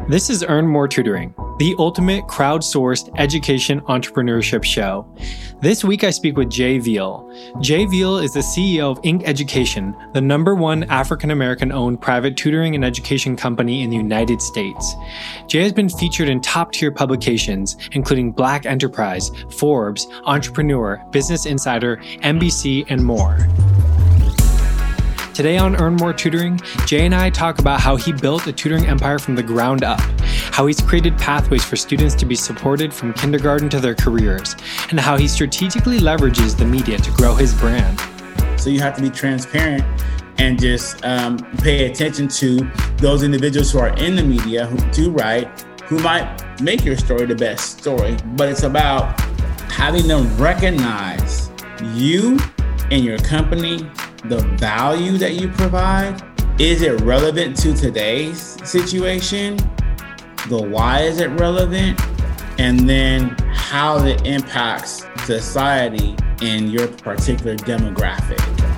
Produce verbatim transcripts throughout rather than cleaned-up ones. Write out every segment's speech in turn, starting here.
This is Earn More Tutoring, the ultimate crowdsourced education entrepreneurship show. This week I speak with Jay Veal. Jay Veal is the C E O of Inc Education, the number one African-American owned private tutoring and education company in the United States. Jay has been featured in top-tier publications, including Black Enterprise, Forbes, Entrepreneur, Business Insider, N B C, and more. Today on Earn More Tutoring, Jay and I talk about how he built a tutoring empire from the ground up, how he's created pathways for students to be supported from kindergarten to their careers, and how he strategically leverages the media to grow his brand. So you have to be transparent and just um, pay attention to those individuals who are in the media who do right, who might make your story the best story. But it's about having them recognize you and your company, the value that you provide. Is it relevant to today's situation? The why is it relevant? And then how it impacts society in your particular demographic.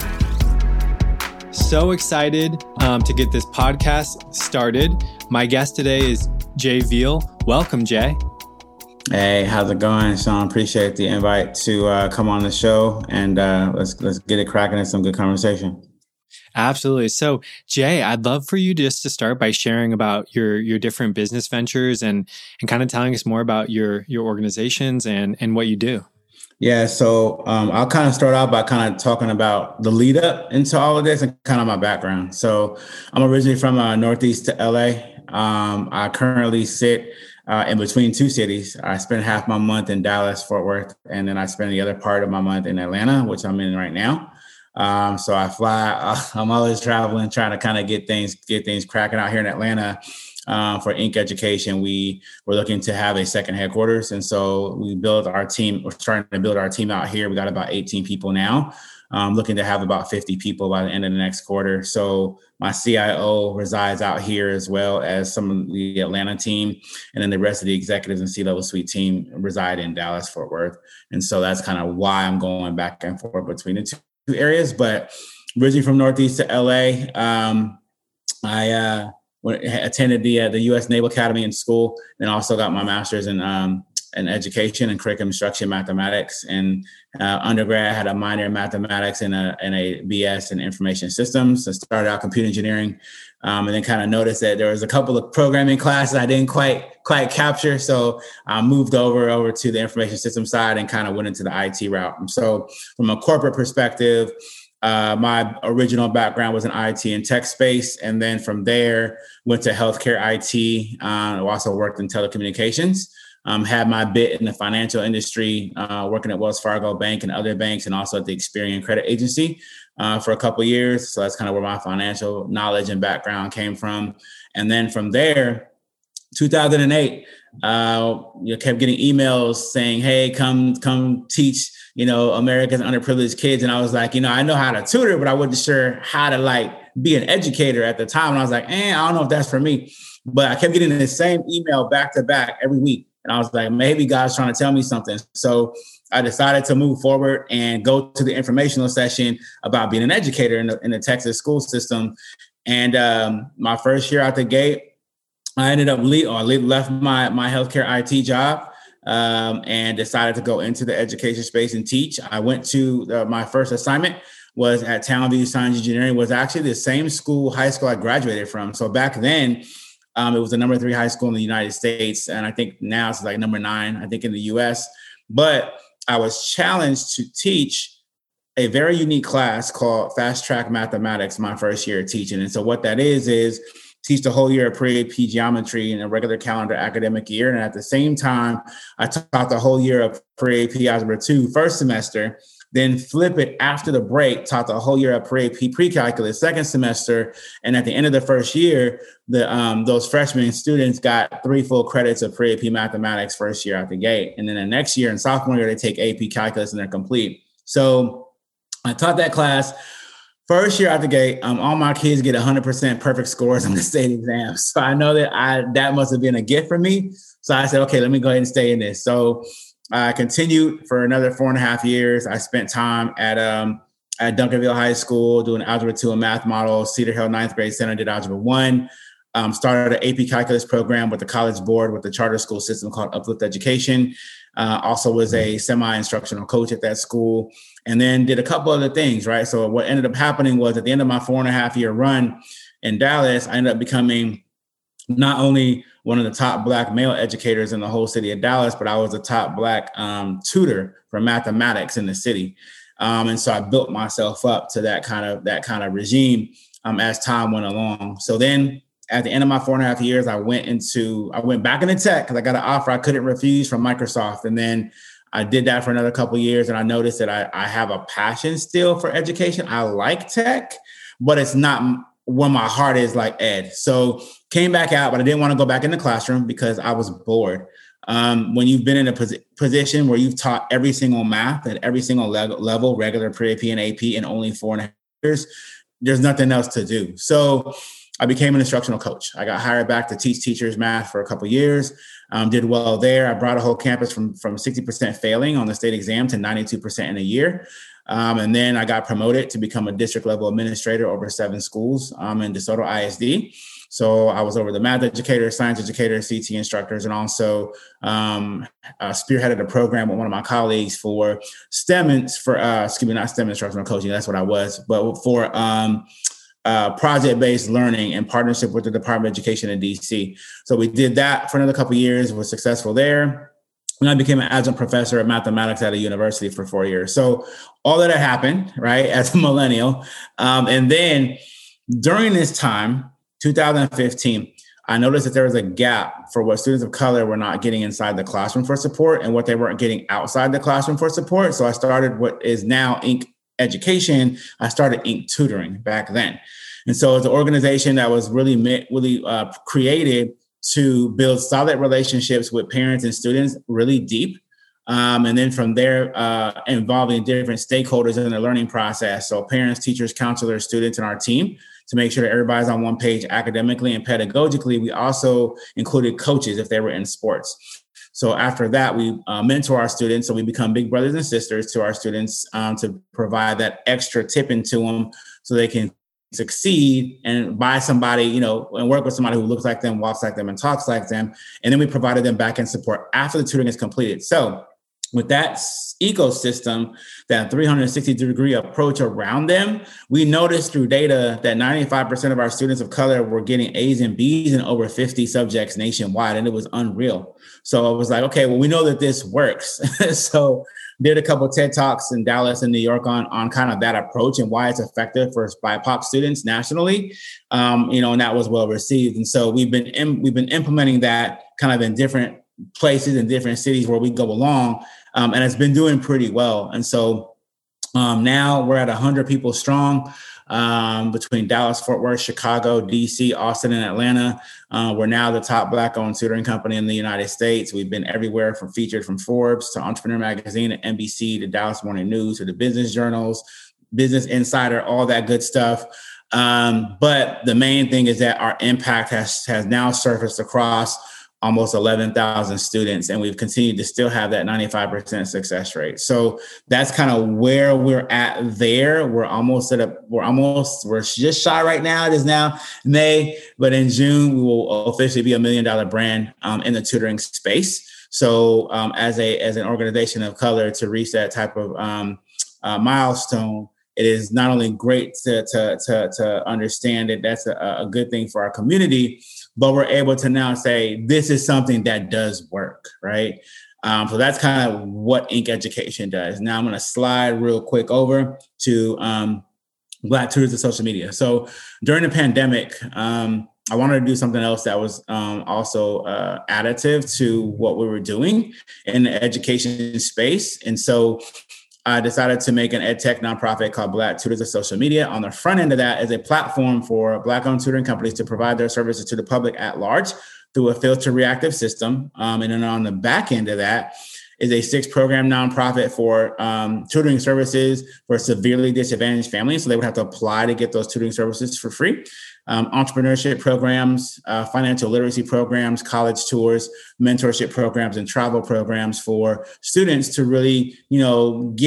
So excited um, to get this podcast started. My guest today is Jay Veal. Welcome, Jay. Hey, how's it going, Sean? Appreciate the invite to uh, come on the show, and uh, let's let's get it cracking and some good conversation. Absolutely. So, Jay, I'd love for you just to start by sharing about your your different business ventures and and kind of telling us more about your your organizations and and what you do. Yeah, so um, I'll kind of start out by kind of talking about the lead up into all of this and kind of my background. So, I'm originally from uh, Northeast to L A. Um, I currently sit Uh, in between two cities. I spend half my month in Dallas, Fort Worth, and then I spend the other part of my month in Atlanta, which I'm in right now. Um, so I fly, I'm always traveling, trying to kind of get things, get things cracking out here in Atlanta. Uh, for Inc Education, we were looking to have a second headquarters. And so we built our team, we're starting to build our team out here. We got about eighteen people now. Um, looking to have about fifty people by the end of the next quarter. So my C I O resides out here as well as some of the Atlanta team. And then the rest of the executives and C-level suite team reside in Dallas, Fort Worth. And so that's kind of why I'm going back and forth between the two areas. But originally from Northeast to L A, um, I uh, attended the, uh, the U S Naval Academy in school, and also got my master's in um, in education and curriculum instruction mathematics. And uh, undergrad, I had a minor in mathematics and a, and a B S in information systems. So started out computer engineering, um, and then kind of noticed that there was a couple of programming classes I didn't quite quite capture. So I moved over over to the information system side and kind of went into the I T route. And so from a corporate perspective, Uh, my original background was in I T and tech space. And then from there, went to healthcare I T. Uh, I also worked in telecommunications. Um, had my bit in the financial industry, uh, working at Wells Fargo Bank and other banks, and also at the Experian Credit Agency uh, for a couple of years. So that's kind of where my financial knowledge and background came from. And then from there, two thousand eight, uh, you kept getting emails saying, hey, come, come teach, you know, America's underprivileged kids. And I was like, you know, I know how to tutor, but I wasn't sure how to like be an educator at the time. And I was like, eh, I don't know if that's for me. But I kept getting the same email back to back every week. And I was like, maybe God's trying to tell me something. So I decided to move forward and go to the informational session about being an educator in the, in the Texas school system. And um, my first year out the gate, I ended up leave, or left my, my healthcare I T job um, and decided to go into the education space and teach. I went to uh, my first assignment was at Town View Science Engineering, was actually the same school, high school I graduated from. So back then, Um, it was the number three high school in the United States. And I think now it's like number nine, I think in the U S. But I was challenged to teach a very unique class called Fast Track Mathematics my first year of teaching. And so what that is, is teach the whole year of pre-A P geometry in a regular calendar academic year. And at the same time, I taught the whole year of pre-A P Algebra two first semester. Then flip it after the break, taught the whole year of pre-A P pre-calculus second semester. And at the end of the first year, the um, those freshman students got three full credits of pre-A P mathematics first year out the gate. And then the next year in sophomore year, they take A P calculus and they're complete. So I taught that class. First year out the gate, um, all my kids get one hundred percent perfect scores on the state exams. So I know that I that must have been a gift for me. So I said, okay, let me go ahead and stay in this. So I continued for another four and a half years. I spent time at um, at Duncanville High School doing Algebra two and math models, Cedar Hill ninth grade center, did Algebra one. Um, started an A P Calculus program with the College Board with the charter school system called Uplift Education. Uh, also was a semi-instructional coach at that school, and then did a couple other things, right? So what ended up happening was at the end of my four and a half year run in Dallas, I ended up becoming not only one of the top Black male educators in the whole city of Dallas, but I was a top Black um, tutor for mathematics in the city. Um, and so I built myself up to that kind of that kind of regime um, as time went along. So then at the end of my four and a half years, I went into, I went back into tech because I got an offer I couldn't refuse from Microsoft. And then I did that for another couple of years. And I noticed that I, I have a passion still for education. I like tech, but it's not where my heart is like ed. So came back out, but I didn't want to go back in the classroom because I was bored. Um, when you've been in a pos- position where you've taught every single math at every single le- level, regular, pre-A P, and A P in only four and a half years, there's nothing else to do. So I became an instructional coach. I got hired back to teach teachers math for a couple of years, um, did well there. I brought a whole campus from, from sixty percent failing on the state exam to ninety-two percent in a year. Um, and then I got promoted to become a district level administrator over seven schools um, in DeSoto I S D. So I was over the math educators, science educators, C T instructors, and also um, uh, spearheaded a program with one of my colleagues for STEM, for, uh, excuse me, not STEM instructional coaching, that's what I was, but for um, Uh, project-based learning in partnership with the Department of Education in D C. So we did that for another couple of years, was successful there. And I became an adjunct professor of mathematics at a university for four years. So all that had happened, right, as a millennial. Um, and then during this time, two thousand fifteen, I noticed that there was a gap for what students of color were not getting inside the classroom for support and what they weren't getting outside the classroom for support. So I started what is now Inc Education. I started Inc Tutoring back then. And so it's an organization that was really, really uh, created to build solid relationships with parents and students really deep. Um, and then from there, uh, involving different stakeholders in the learning process. So parents, teachers, counselors, students, and our team to make sure that everybody's on one page academically and pedagogically. We also included coaches if they were in sports. So after that, we uh, mentor our students. So we become big brothers and sisters to our students um, to provide that extra tip into them so they can succeed and buy somebody, you know, and work with somebody who looks like them, walks like them, and talks like them. And then we provided them back end support after the tutoring is completed. So with that ecosystem, that three hundred sixty degree approach around them, we noticed through data that ninety-five percent of our students of color were getting A's and B's in over fifty subjects nationwide, and it was unreal. So I was like, okay, well, we know that this works. So did a couple of TED Talks in Dallas and New York on, on kind of that approach and why it's effective for B I P O C students nationally, um, you know, and that was well received. And so we've been in, we've been implementing that kind of in different places in different cities where we go along. Um, and it's been doing pretty well. And so um, now we're at one hundred people strong um, between Dallas, Fort Worth, Chicago, D C, Austin, and Atlanta. Uh, we're now the top Black-owned tutoring company in the United States. We've been everywhere from featured from Forbes to Entrepreneur Magazine to N B C to Dallas Morning News to the business journals, Business Insider, all that good stuff. Um, but the main thing is that our impact has, has now surfaced across almost eleven thousand students, and we've continued to still have that ninety-five percent success rate. So that's kind of where we're at there. We're almost at a, we're almost, we're just shy right now. It is now May, but in June, we will officially be a million dollar brand um, in the tutoring space. So um, as a, as an organization of color to reach that type of um, uh, milestone, it is not only great to, to, to, to understand that that's a, a good thing for our community, but we're able to now say, this is something that does work, right? Um, so that's kind of what Inc Education does. Now I'm going to slide real quick over to um, Black Tutors of Social Media. So during the pandemic, um, I wanted to do something else that was um, also uh, additive to what we were doing in the education space. And so I decided to make an ed tech nonprofit called Black Tutors of Social Media. On the front end of that is a platform for Black-owned tutoring companies to provide their services to the public at large through a filter reactive system. Um, and then on the back end of that is a six program nonprofit for um, tutoring services for severely disadvantaged families. So they would have to apply to get those tutoring services for free. Um, entrepreneurship programs, uh, financial literacy programs, college tours, mentorship programs, and travel programs for students to really, you know, get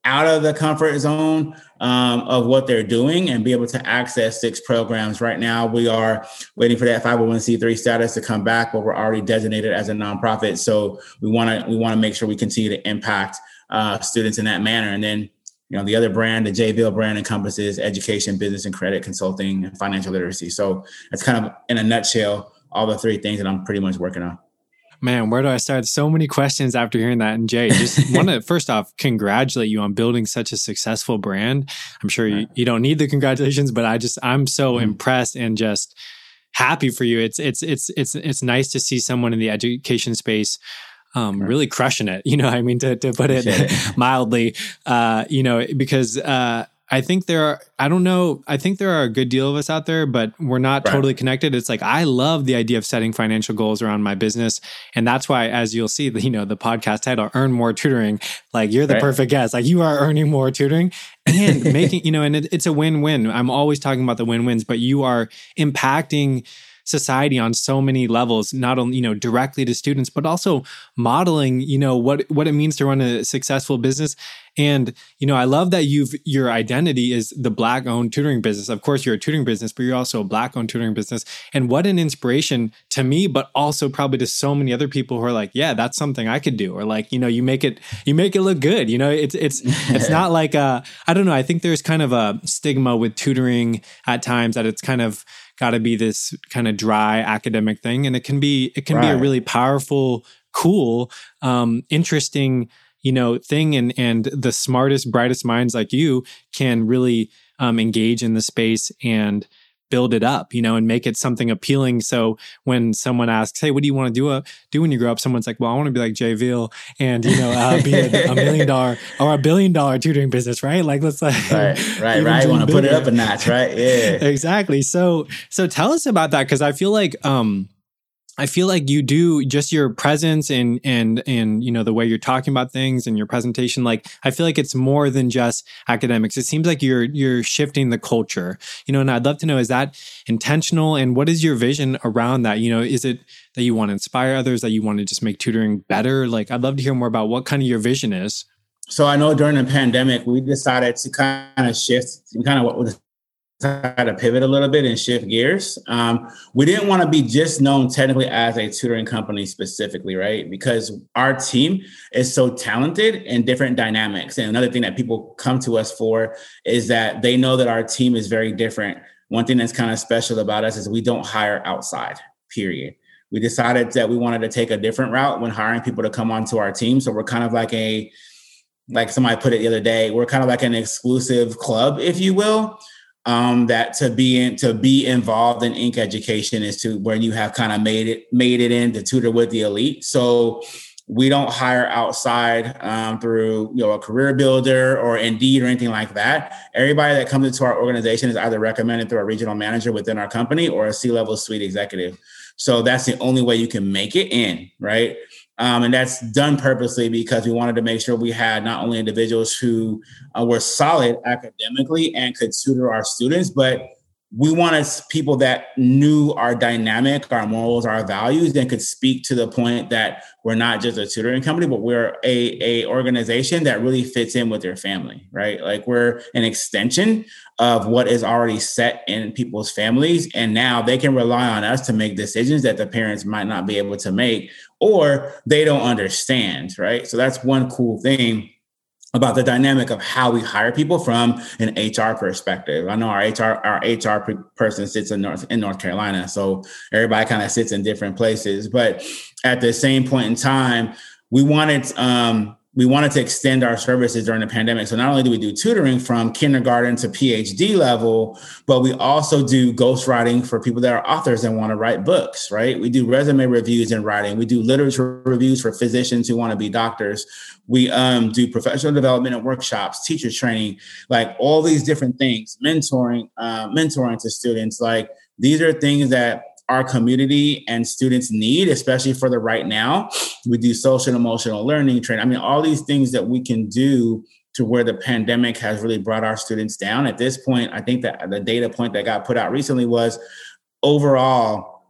out of the comfort zone um, of what they're doing and be able to access six programs. Right now, we are waiting for that five oh one c three status to come back, but we're already designated as a nonprofit. So we want to we want to make sure we continue to impact uh, students in that manner. And then, you know, the other brand, the JVille brand, encompasses education, business and credit, consulting, and financial literacy. So that's kind of, in a nutshell, all the three things that I'm pretty much working on. Man, where do I start? So many questions after hearing that. And Jay, just want to first off congratulate you on building such a successful brand. I'm sure you, you don't need the congratulations, but I just I'm so mm-hmm. impressed and just happy for you. It's it's it's it's it's nice to see someone in the education space um, right. really crushing it. You know, I mean, to to put it, it. mildly. Uh, you know, because uh, I think there are, I don't know, I think there are a good deal of us out there, but we're not right. totally connected. It's like, I love the idea of setting financial goals around my business. And that's why, as you'll see, you know, the podcast title, Earn More Tutoring, like you're the right. perfect guest. Like you are earning more tutoring and making, you know, and it, it's a win-win. I'm always talking about the win-wins, but you are impacting society on so many levels, not only, you know, directly to students, but also modeling, you know, what, what it means to run a successful business. And, you know, I love that you've, your identity is the Black owned tutoring business. Of course, you're a tutoring business, but you're also a Black owned tutoring business. And what an inspiration to me, but also probably to so many other people who are like, yeah, that's something I could do. Or like, you know, you make it, you make it look good. You know, it's, it's, it's not like, uh, I don't know. I think there's kind of a stigma with tutoring at times that it's kind of got to be this kind of dry academic thing. And it can be, it can right. be a really powerful, cool, um, interesting, you know, thing. And, and the smartest, brightest minds like you can really um, engage in the space and build it up, you know, and make it something appealing. So when someone asks, hey, what do you want to do, uh, do when you grow up? Someone's like, well, I want to be like JVille and, you know, uh, be a, a million dollar or a billion dollar tutoring business, right? Like, let's like, right, right, right. You want to put it up a notch, right? Yeah, exactly. So, so tell us about that. Cause I feel like, um, I feel like you do just your presence and, and, and, you know, the way you're talking about things and your presentation, like, I feel like it's more than just academics. It seems like you're, you're shifting the culture, you know, and I'd love to know, is that intentional? And what is your vision around that? You know, is it that you want to inspire others, that you want to just make tutoring better? Like, I'd love to hear more about what kind of your vision is. So I know during the pandemic, we decided to kind of shift kind of what was try to pivot a little bit and shift gears. Um, we didn't want to be just known technically as a tutoring company specifically, right? Because our team is so talented in different dynamics. And another thing that people come to us for is that they know that our team is very different. One thing that's kind of special about us is we don't hire outside, period. We decided that we wanted to take a different route when hiring people to come onto our team. So we're kind of like a, like somebody put it the other day, we're kind of like an exclusive club, if you will. Um, that to be in, to be involved in Inc Education is to where you have kind of made it made it in to tutor with the elite. So we don't hire outside um, through you know a career builder or Indeed or anything like that. Everybody that comes into our organization is either recommended through a regional manager within our company or a C-level suite executive. So that's the only way you can make it in, right? Um, and that's done purposely because we wanted to make sure we had not only individuals who uh, were solid academically and could tutor our students, but we wanted people that knew our dynamic, our morals, our values, and could speak to the point that we're not just a tutoring company, but we're a, a organization that really fits in with their family, right? Like we're an extension of what is already set in people's families. And now they can rely on us to make decisions that the parents might not be able to make, or they don't understand, right? So that's one cool thing about the dynamic of how we hire people from an H R perspective. I know our H R our H R person sits in North in North Carolina, so everybody kind of sits in different places. But at the same point in time, we wanted um, we wanted to extend our services during the pandemic. So not only do we do tutoring from kindergarten to P H D level, but we also do ghostwriting for people that are authors and want to write books, right? We do resume reviews and writing. We do literature reviews for physicians who want to be doctors. We um, do professional development and workshops, teacher training, like all these different things, mentoring, uh, mentoring to students. Like these are things that our community and students need, especially for the right now. We do social and emotional learning training. I mean, all these things that we can do to where the pandemic has really brought our students down. At this point, I think that the data point that got put out recently was overall,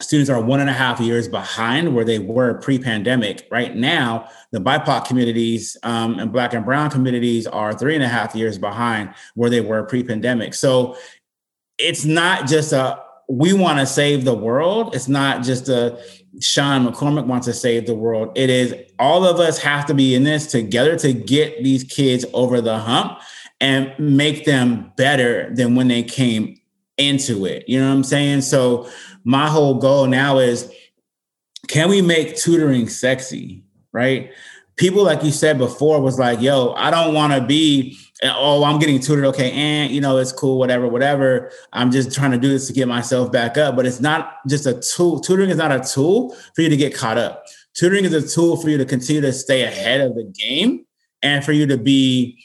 students are one and a half years behind where they were pre-pandemic. Right now, the B I P O C communities um, and Black and Brown communities are three and a half years behind where they were pre-pandemic. So it's not just a, we want to save the world. It's not just a Sean McCormick wants to save the world. It is all of us have to be in this together to get these kids over the hump and make them better than when they came into it. You know what I'm saying? So my whole goal now is, can we make tutoring sexy, right? People, like you said before, was like, yo, I don't want to be, oh, I'm getting tutored. Okay. And, you know, it's cool, whatever, whatever. I'm just trying to do this to get myself back up. But it's not just a tool. Tutoring is not a tool for you to get caught up. Tutoring is a tool for you to continue to stay ahead of the game and for you to be,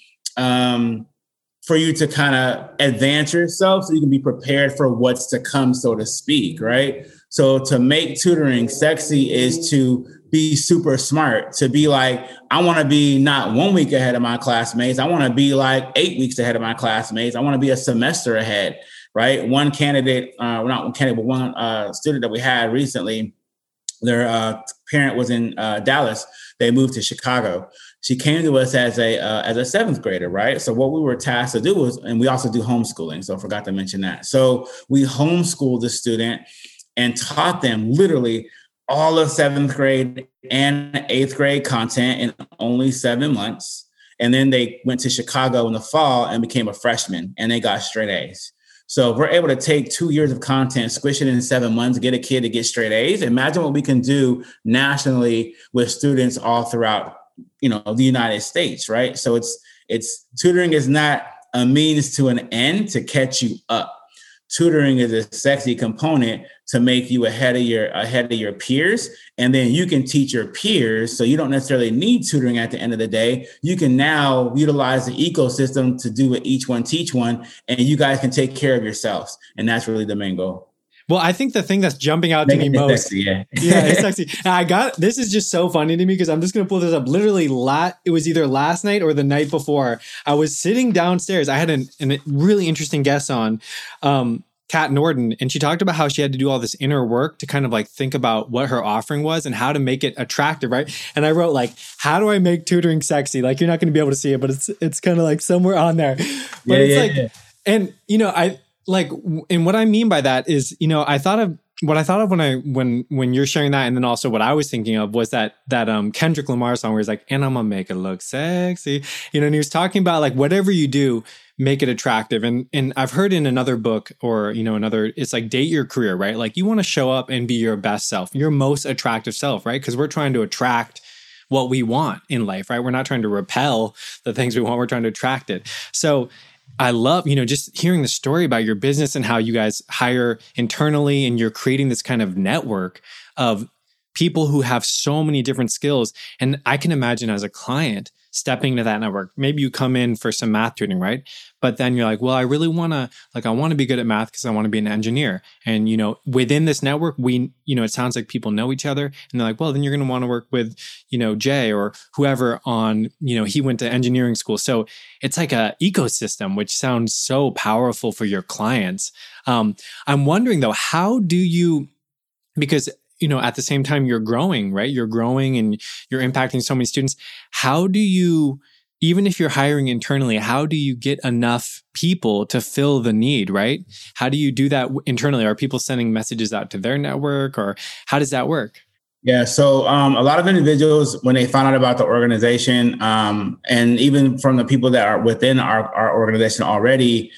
um, for you to kind of advance yourself so you can be prepared for what's to come, so to speak, right? So to make tutoring sexy is to be super smart, to be like, I want to be not one week ahead of my classmates. I want to be like eight weeks ahead of my classmates. I want to be a semester ahead, right? One candidate, uh, well, not one candidate, but one uh, student that we had recently, their uh, parent was in uh, Dallas. They moved to Chicago. She came to us as a uh, as a seventh grader, right? So what we were tasked to do was, and we also do homeschooling, so I forgot to mention that. So we homeschooled the student and taught them literally all of seventh grade and eighth grade content in only seven months. And then they went to Chicago in the fall and became a freshman, and they got straight A's. So if we're able to take two years of content, squish it in seven months, get a kid to get straight A's, imagine what we can do nationally with students all throughout, you know, the United States, right? So it's it's tutoring is not a means to an end to catch you up. Tutoring is a sexy component to make you ahead of your ahead of your peers, and then you can teach your peers. So you don't necessarily need tutoring at the end of the day. You can now utilize the ecosystem to do what each one teach one, and you guys can take care of yourselves. And that's really the main goal. Well, I think the thing that's jumping out to me most, sexy, yeah, yeah, it's sexy. And I got this is just so funny to me because I'm just gonna pull this up. Literally, la- it was either last night or the night before. I was sitting downstairs. I had an, an really interesting guest on, um, Kat Norden, and she talked about how she had to do all this inner work to kind of like think about what her offering was and how to make it attractive, right? And I wrote like, how do I make tutoring sexy? Like you're not going to be able to see it, but it's it's kind of like somewhere on there. But yeah, it's yeah, like, yeah. And you know, I. Like, and what I mean by that is, you know, I thought of what I thought of when I when when you're sharing that, and then also what I was thinking of was that that um Kendrick Lamar song where he's like, and I'm gonna make it look sexy, you know, and he was talking about like whatever you do, make it attractive. And and I've heard in another book or you know another, it's like date your career, right? Like you want to show up and be your best self, your most attractive self, right? Because we're trying to attract what we want in life, right? We're not trying to repel the things we want, we're trying to attract it. So I love, you know, just hearing the story about your business and how you guys hire internally and you're creating this kind of network of people who have so many different skills. And I can imagine as a client stepping into that network, maybe you come in for some math tutoring, right? But then you're like, well, I really want to, like, I want to be good at math because I want to be an engineer. And, you know, within this network, we, you know, it sounds like people know each other and they're like, well, then you're going to want to work with, you know, Jay or whoever on, you know, he went to engineering school. So it's like a ecosystem, which sounds so powerful for your clients. Um, I'm wondering though, how do you, because you know, at the same time you're growing, right? You're growing and you're impacting so many students. How do you, even if you're hiring internally, how do you get enough people to fill the need, right? How do you do that internally? Are people sending messages out to their network or how does that work? Yeah. So um, a lot of individuals, when they find out about the organization, um, and even from the people that are within our, our organization already,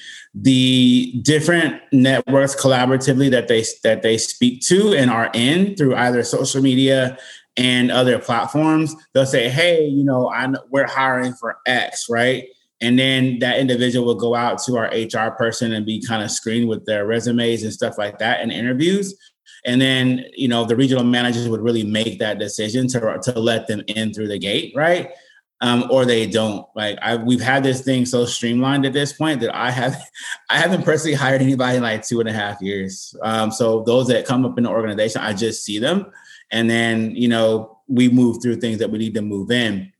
the different networks collaboratively that they that they speak to and are in through either social media and other platforms, they'll say, hey, you know, I know we're hiring for X, right? And then that individual will go out to our H R person and be kind of screened with their resumes and stuff like that and interviews. And then, you know, the regional managers would really make that decision to, to let them in through the gate, right? Um, or they don't. Like I, we've had this thing so streamlined at this point that I have, I haven't personally hired anybody in like two and a half years. Um, so those that come up in the organization, I just see them, and then you know we move through things that we need to move in.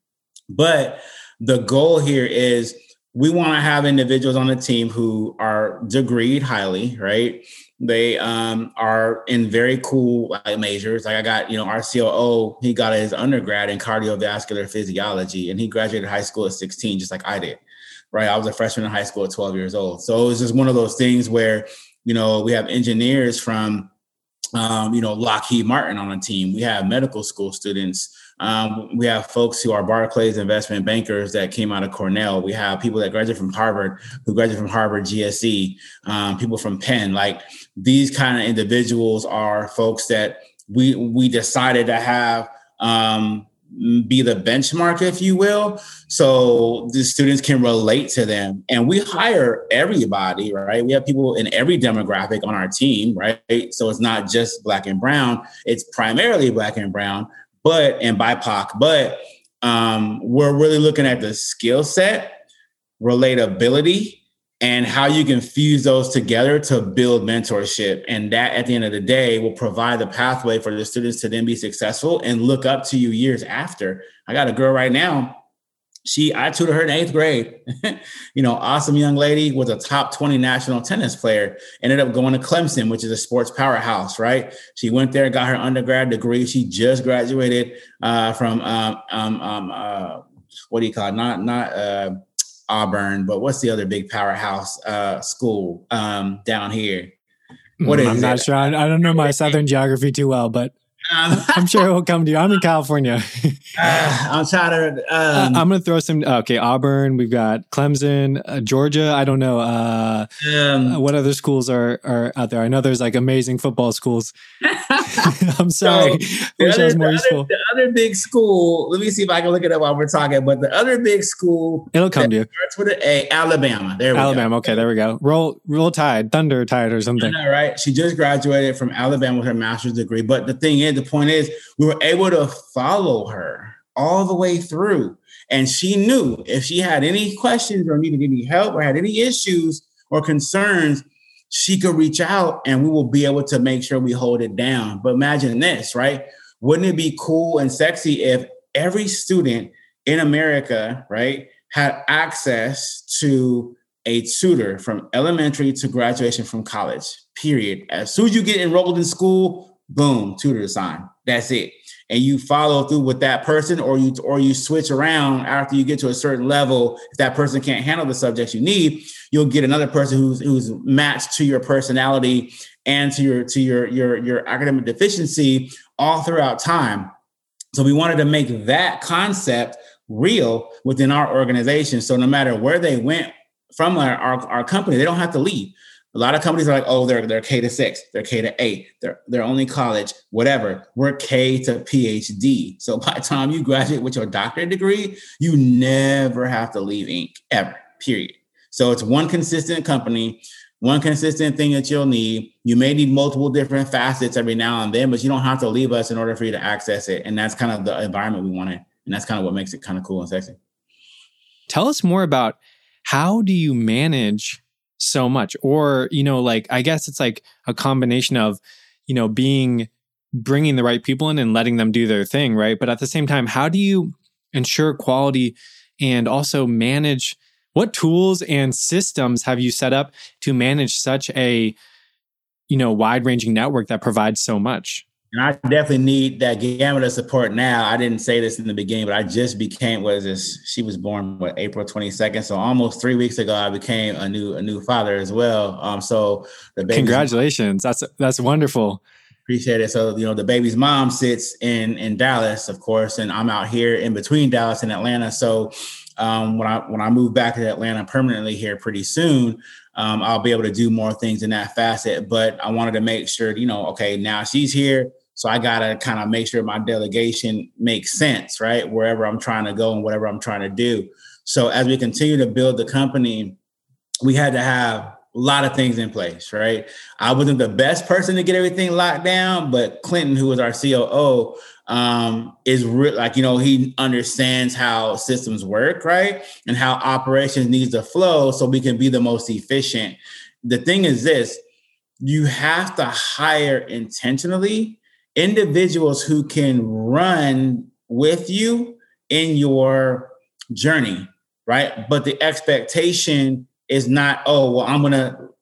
But the goal here is we want to have individuals on the team who are degreed highly, right? They um, are in very cool like, majors. Like I got, you know, our C O O, he got his undergrad in cardiovascular physiology, and he graduated high school at sixteen, just like I did, right? I was a freshman in high school at twelve years old. So it was just one of those things where, you know, we have engineers from, um, you know, Lockheed Martin on a team. We have medical school students. Um, we have folks who are Barclays investment bankers that came out of Cornell. We have people that graduate from Harvard, who graduate from Harvard G S E, um, people from Penn. Like these kind of individuals are folks that we we decided to have um, be the benchmark, if you will, so the students can relate to them. And we hire everybody, right? We have people in every demographic on our team, right? So it's not just Black and brown; it's primarily Black and brown. But and B I P O C, but um, we're really looking at the skill set, relatability, and how you can fuse those together to build mentorship. And that at the end of the day will provide the pathway for the students to then be successful and look up to you years after. I got a girl right now. She, I tutored her in eighth grade, you know, awesome young lady, was a top twenty national tennis player, ended up going to Clemson, which is a sports powerhouse, right? She went there, got her undergrad degree. She just graduated uh, from, um, um, um, uh, what do you call it? Not, not uh, Auburn, but what's the other big powerhouse uh, school um, down here? What is I'm not it? sure. I, I don't know my Southern geography too well, but Um, I'm sure it will come to you. I'm in California. uh, I'm trying to. Um, uh, I'm going to throw some. Okay, Auburn. We've got Clemson, uh, Georgia. I don't know. Uh, um, uh, what other schools are are out there? I know there's like amazing football schools. I'm sorry. So, Wish other, I was more the useful. Other, the other big school. Let me see if I can look it up while we're talking. But the other big school. It'll come to you. Starts with an A. Alabama. There we Alabama. go. Okay, there we go. Roll, roll Tide, Thunder Tide, or something. I know, right? She just graduated from Alabama with her master's degree. But the thing is, the point is, we were able to follow her all the way through. And she knew if she had any questions or needed any help or had any issues or concerns, she could reach out and we will be able to make sure we hold it down. But imagine this, right? Wouldn't it be cool and sexy if every student in America, right, had access to a tutor from elementary to graduation from college, period. As soon as you get enrolled in school, boom, tutor assigned. That's it. And you follow through with that person, or you or you switch around after you get to a certain level. If that person can't handle the subjects you need, you'll get another person who's who's matched to your personality and to your to your your your academic deficiency all throughout time. So we wanted to make that concept real within our organization. So no matter where they went from our, our, our company, they don't have to leave. A lot of companies are like, oh, they're they're K to six, they're K to eight, they're they're only college, whatever. We're K to P H D. So by the time you graduate with your doctorate degree, you never have to leave Inc ever, period. So it's one consistent company, one consistent thing that you'll need. You may need multiple different facets every now and then, but you don't have to leave us in order for you to access it. And that's kind of the environment we wanted. And that's kind of what makes it kind of cool and sexy. Tell us more about how do you manage so much? Or, you know, like, I guess it's like a combination of, you know, being, bringing the right people in and letting them do their thing, right? But at the same time, how do you ensure quality and also manage, what tools and systems have you set up to manage such a, you know, wide-ranging network that provides so much? And I definitely need that gamut of support now. I didn't say this in the beginning, but I just became, what is this? She was born, what, April twenty-second. So almost three weeks ago, I became a new a new father as well. Um, so the baby. Congratulations. That's that's wonderful. Appreciate it. So, you know, the baby's mom sits in, in Dallas, of course, and I'm out here in between Dallas and Atlanta. So um, when I when I move back to Atlanta permanently here pretty soon, um, I'll be able to do more things in that facet. But I wanted to make sure, you know, okay, now she's here. So I got to kind of make sure my delegation makes sense, right? Wherever I'm trying to go and whatever I'm trying to do. So as we continue to build the company, we had to have a lot of things in place, right? I wasn't the best person to get everything locked down, but Clinton, who was our C O O, um, is re- like, you know, he understands how systems work, right? And how operations needs to flow so we can be the most efficient. The thing is this, you have to hire intentionally individuals who can run with you in your journey, right? But the expectation is not, oh, well, I'm going to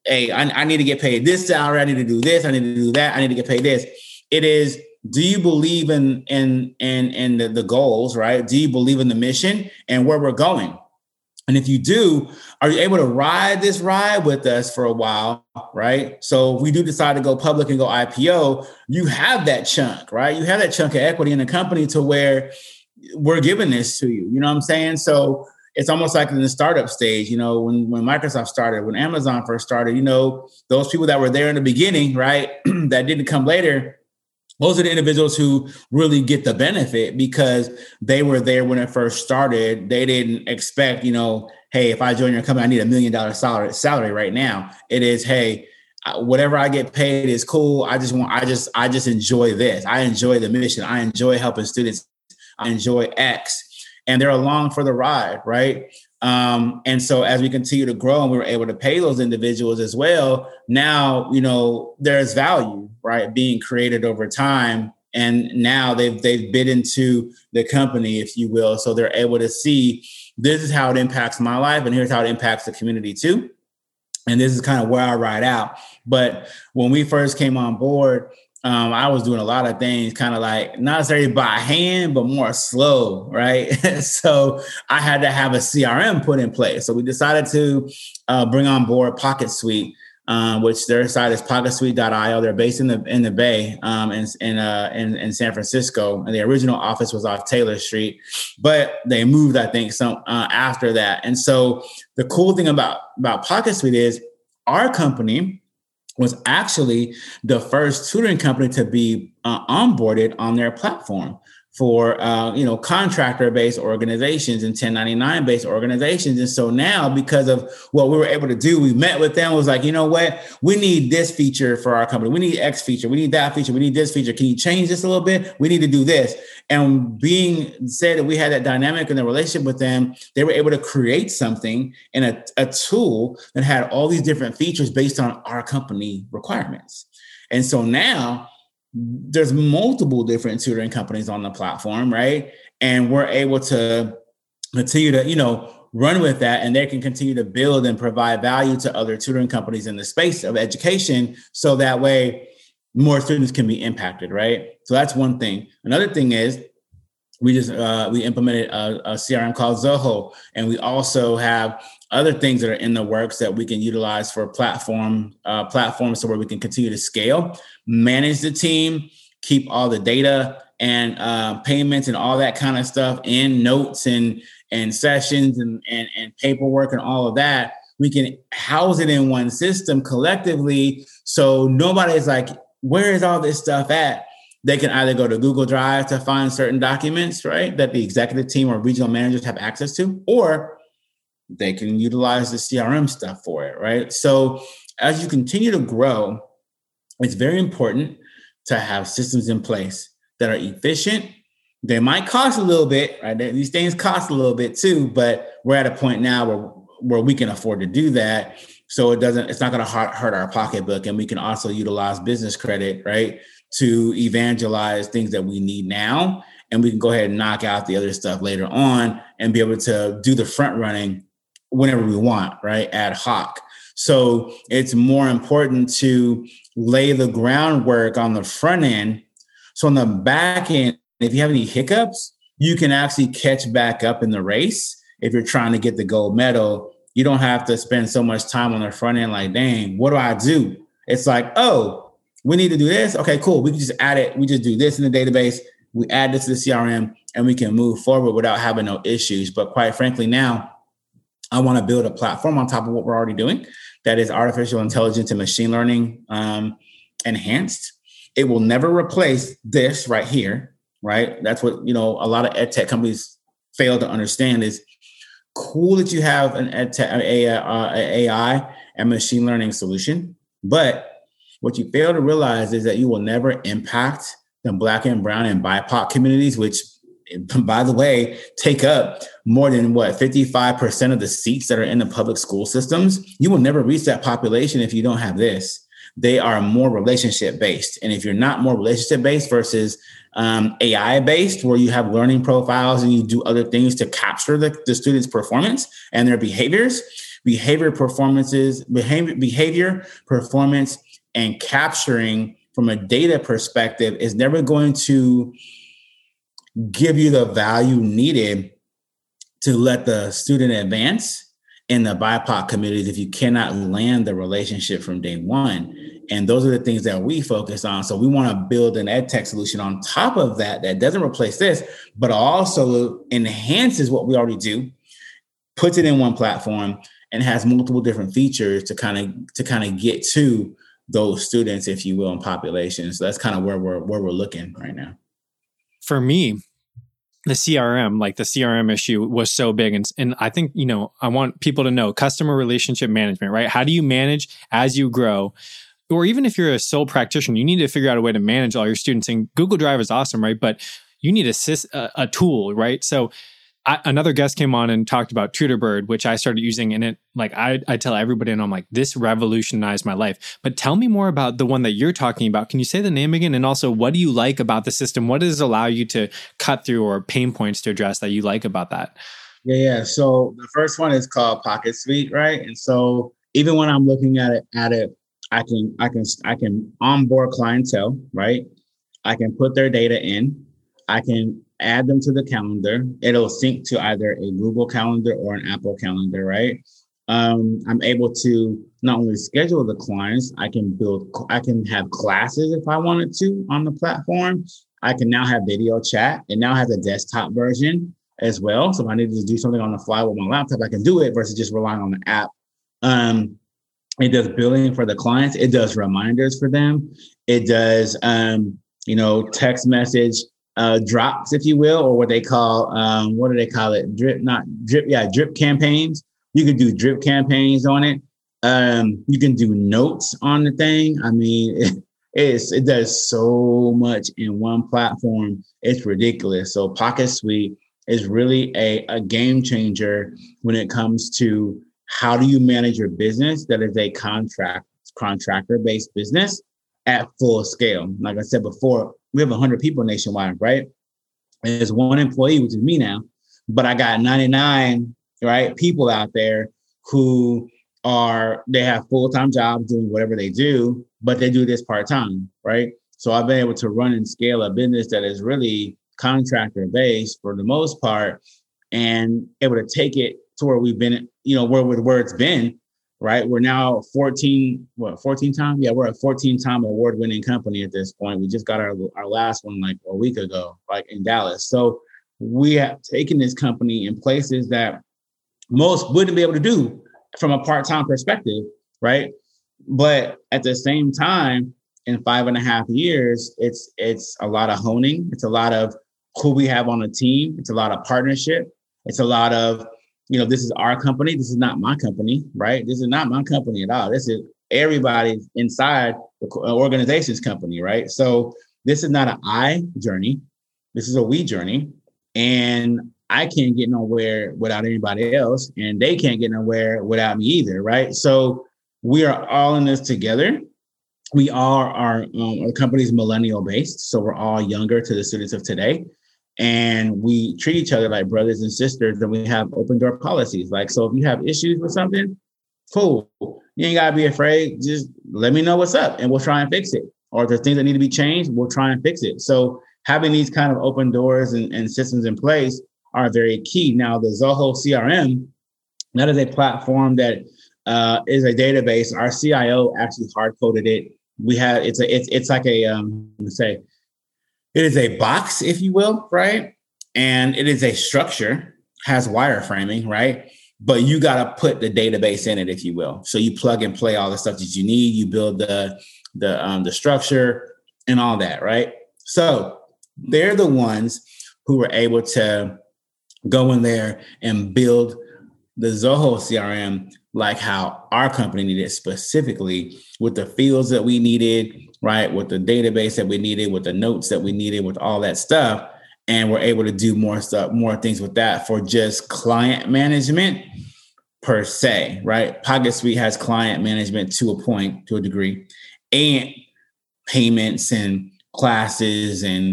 hey, I, I need to get paid this salary. I need to do this. I need to do that. I need to get paid this. It is, do you believe in in in, in the, the goals, right? Do you believe in the mission and where we're going? And if you do, are you able to ride this ride with us for a while, right? So if we do decide to go public and go I P O, you have that chunk, right? You have that chunk of equity in the company to where we're giving this to you. You know what I'm saying? So it's almost like in the startup stage, you know, when, when Microsoft started, when Amazon first started, you know, those people that were there in the beginning, right, that didn't come later, those are the individuals who really get the benefit because they were there when it first started. They didn't expect, you know, hey, if I join your company, I need a million dollar salary salary right now. It is, hey, whatever I get paid is cool. I just want, I just, I just enjoy this. I enjoy the mission. I enjoy helping students. I enjoy X, and they're along for the ride, right? Um, and so as we continue to grow and we were able to pay those individuals as well, now, you know, there's value, right, being created over time. And now they've they've bid into the company, if you will. So they're able to see this is how it impacts my life, and here's how it impacts the community too. And this is kind of where I ride out. But when we first came on board, Um, I was doing a lot of things kind of like not necessarily by hand, but more slow, right? So I had to have a C R M put in place. So we decided to uh, bring on board Pocket Suite, um, which their site is pocket suite dot io. They're based in the in the Bay um, in in, uh, in in San Francisco, and the original office was off Taylor Street, but they moved, I think, some uh, after that. And so the cool thing about about Pocket Suite is our company was actually the first tutoring company to be uh, onboarded on their platform for, uh, you know, contractor-based organizations and ten ninety-nine-based organizations. And so now, because of what we were able to do, we met with them, was like, you know what, we need this feature for our company. We need X feature. We need that feature. We need this feature. Can you change this a little bit? We need to do this. And being said that we had that dynamic in the relationship with them, they were able to create something in a, a tool that had all these different features based on our company requirements. And so now, there's multiple different tutoring companies on the platform, right? And we're able to continue to, you know, run with that, and they can continue to build and provide value to other tutoring companies in the space of education. So that way more students can be impacted, right? So that's one thing. Another thing is we just, uh, we implemented a, a C R M called Zoho, and we also have other things that are in the works that we can utilize for platform uh, platforms, so where we can continue to scale, manage the team, keep all the data and uh, payments and all that kind of stuff in notes and and sessions and, and and paperwork and all of that. We can house it in one system collectively, so nobody's like, where is all this stuff at? They can either go to Google Drive to find certain documents, right, that the executive team or regional managers have access to, or they can utilize the C R M stuff for it, right? So as you continue to grow, it's very important to have systems in place that are efficient. They might cost a little bit, right? These things cost a little bit too, but we're at a point now where, where we can afford to do that. So it doesn't, it's not going to hurt our pocketbook. And we can also utilize business credit, right, to evangelize things that we need now. And we can go ahead and knock out the other stuff later on and be able to do the front running whenever we want, right? Ad hoc. So it's more important to lay the groundwork on the front end. So on the back end, if you have any hiccups, you can actually catch back up in the race. If you're trying to get the gold medal, you don't have to spend so much time on the front end like, dang, what do I do? It's like, oh, we need to do this. Okay, cool. We can just add it. We just do this in the database. We add this to the C R M and we can move forward without having no issues. But quite frankly, now, I want to build a platform on top of what we're already doing that is artificial intelligence and machine learning um, enhanced. It will never replace this right here, right? That's what, you know, a lot of ed tech companies fail to understand. Is cool that you have an ed tech, a, a, a AI and machine learning solution, but what you fail to realize is that you will never impact the Black and Brown and B I P O C communities, which, by the way, take up more than what, fifty-five percent of the seats that are in the public school systems. You will never reach that population if you don't have this. They are more relationship based. And if you're not more relationship based versus um, A I based, where you have learning profiles and you do other things to capture the, the students' performance and their behaviors, behavior performances, behavior, behavior, performance, and capturing from a data perspective is never going to give you the value needed to let the student advance in the B I P O C communities if you cannot land the relationship from day one. And those are the things that we focus on. So we want to build an ed tech solution on top of that, that doesn't replace this, but also enhances what we already do, puts it in one platform, and has multiple different features to kind of to kind of get to those students, if you will, in population. So that's kind of where we're where we're looking right now. For me, the C R M, like the C R M issue was so big. And, and I think, you know, I want people to know customer relationship management, right? How do you manage as you grow? Or even if you're a sole practitioner, you need to figure out a way to manage all your students. And Google Drive is awesome, right? But you need a, a, a tool, right? So I, another guest came on and talked about TutorBird, which I started using. And it, like, I, I tell everybody, and I'm like, this revolutionized my life. But tell me more about the one that you're talking about. Can you say the name again? And also, what do you like about the system? What does it allow you to cut through, or pain points to address that you like about that? Yeah, yeah. So the first one is called Pocket Suite, right? And so even when I'm looking at it, at it, I can, I can, I can onboard clientele, right? I can put their data in. I can add them to the calendar. It'll sync to either a Google Calendar or an Apple Calendar, right? Um, I'm able to not only schedule the clients, I can build, I can have classes if I wanted to on the platform. I can now have video chat. It now has a desktop version as well. So if I needed to do something on the fly with my laptop, I can do it versus just relying on the app. Um, it does billing for the clients. It does reminders for them. It does, um, you know, text message Uh, drops, if you will, or what they call, um, what do they call it? Drip, not drip. Yeah. Drip campaigns. You can do drip campaigns on it. Um, you can do notes on the thing. I mean, it, it's, it does so much in one platform. It's ridiculous. So Pocket Suite is really a, a game changer when it comes to how do you manage your business that is a contract, contractor-based business at full scale. Like I said before, we have one hundred people nationwide, right? And there's one employee, which is me now, but I got ninety-nine, right, people out there who are, they have full-time jobs doing whatever they do, but they do this part-time, right? So I've been able to run and scale a business that is really contractor-based for the most part, and able to take it to where we've been, you know, where, where it's been, right? We're now fourteen, what, fourteen time? Yeah, we're a fourteen time award-winning company at this point. We just got our, our last one like a week ago, like in Dallas. So we have taken this company in places that most wouldn't be able to do from a part-time perspective, right? But at the same time, in five and a half years, it's it's a lot of honing. It's a lot of who we have on the team. It's a lot of partnership. It's a lot of, you know, this is our company. This is not my company, right? This is not my company at all. This is everybody inside the organization's company, right? So this is not an I journey. This is a we journey. And I can't get nowhere without anybody else. And they can't get nowhere without me either, right? So we are all in this together. We are, our, um, our company's millennial based. So we're all younger to the students of today. And we treat each other like brothers and sisters, and we have open door policies. Like, so if you have issues with something, cool. You ain't gotta be afraid. Just let me know what's up and we'll try and fix it. Or if there's things that need to be changed, we'll try and fix it. So having these kind of open doors and, and systems in place are very key. Now, the Zoho C R M, that is a platform that uh, is a database. Our C I O actually hard coded it. We have, it's a, it's, it's like a, um, let's say, it is a box, if you will, right? And it is a structure, has wireframing, right? But you got to put the database in it, if you will. So you plug and play all the stuff that you need. You build the the um, the structure and all that, right? So they're the ones who were able to go in there and build the Zoho C R M like how our company needed, specifically with the fields that we needed, right? With the database that we needed, with the notes that we needed, with all that stuff. And we're able to do more stuff, more things with that for just client management per se, right? Pocket Suite has client management to a point, to a degree, and payments and classes and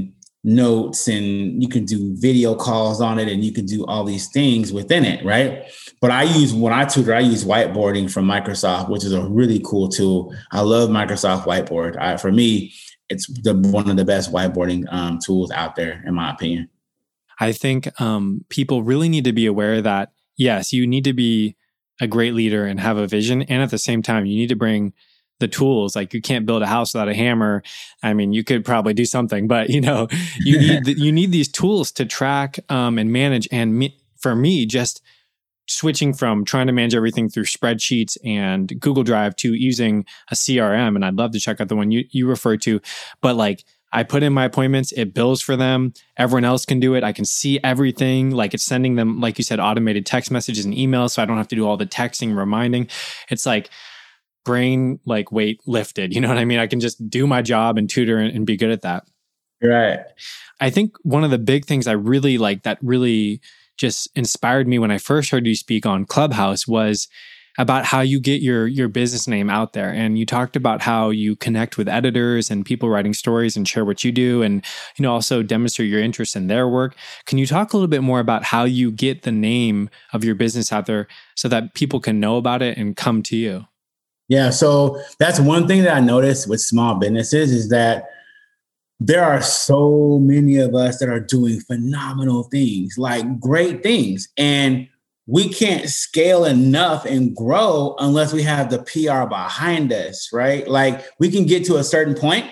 notes and you can do video calls on it and you can do all these things within it, right? But I use, when I tutor, I use whiteboarding from Microsoft, which is a really cool tool. I love Microsoft Whiteboard. I, for me, it's the one of the best whiteboarding um, tools out there, in my opinion. I think um, people really need to be aware that, yes, you need to be a great leader and have a vision. And at the same time, you need to bring the tools. Like, you can't build a house without a hammer. I mean, you could probably do something, but you know, you need the, you need these tools to track um, and manage. And me, for me, just switching from trying to manage everything through spreadsheets and Google Drive to using a C R M, and I'd love to check out the one you you referred to, but like, I put in my appointments, it bills for them. Everyone else can do it. I can see everything. Like, it's sending them, like you said, automated text messages and emails, so I don't have to do all the texting, reminding. It's like brain like weight lifted. You know what I mean? I can just do my job and tutor and, and be good at that. Right. I think one of the big things I really like that really just inspired me when I first heard you speak on Clubhouse was about how you get your your business name out there. And you talked about how you connect with editors and people writing stories and share what you do, and you know, also demonstrate your interest in their work. Can you talk a little bit more about how you get the name of your business out there so that people can know about it and come to you? Yeah, so that's one thing that I noticed with small businesses is that there are so many of us that are doing phenomenal things, like great things. And we can't scale enough and grow unless we have the P R behind us, right? Like, we can get to a certain point,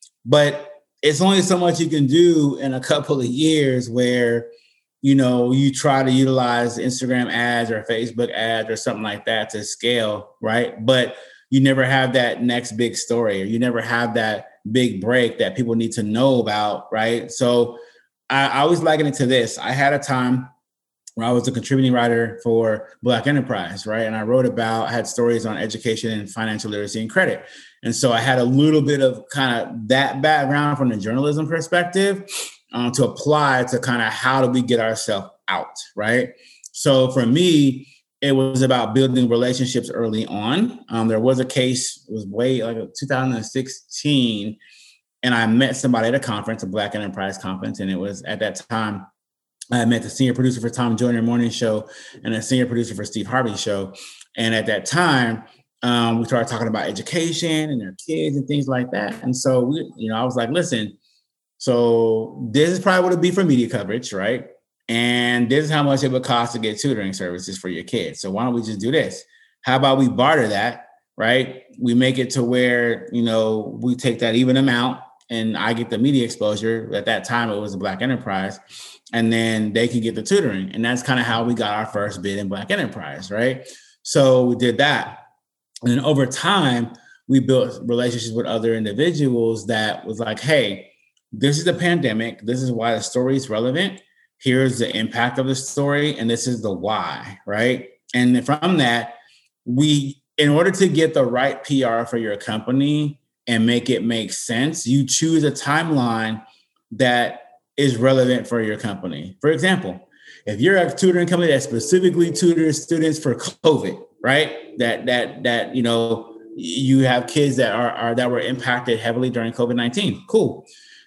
but it's only so much you can do in a couple of years where, you know, you try to utilize Instagram ads or Facebook ads or something like that to scale, right? But you never have that next big story, or you never have that big break that people need to know about, right? So I, I always liken it to this. I had a time where I was a contributing writer for Black Enterprise, right? And I wrote about, I had stories on education and financial literacy and credit. And so I had a little bit of kind of that background from the journalism perspective um, to apply to kind of how do we get ourselves out, right? So for me, it was about building relationships early on. Um, there was a case, it was way like two thousand sixteen, and I met somebody at a conference, a Black Enterprise conference, and it was at that time, I met the senior producer for Tom Joyner Morning Show and a senior producer for Steve Harvey's show. And at that time, um, we started talking about education and their kids and things like that. And so, we, you know, I was like, listen, so this is probably what it'd be for media coverage, right? And this is how much it would cost to get tutoring services for your kids. So why don't we just do this? How about we barter that, right? We make it to where, you know, we take that even amount and I get the media exposure. At that time, it was a Black Enterprise. And then they can get the tutoring. And that's kind of how we got our first bid in Black Enterprise, right? So we did that. And then over time, we built relationships with other individuals that was like, hey, this is the pandemic. This is why the story is relevant. Here's the impact of the story. And this is the why, right? And from that, we, in order to get the right P R for your company and make it make sense, you choose a timeline that is relevant for your company. For example, if you're a tutoring company that specifically tutors students for COVID, right? That that that you know you have kids that are, are that were impacted heavily during COVID nineteen. Cool.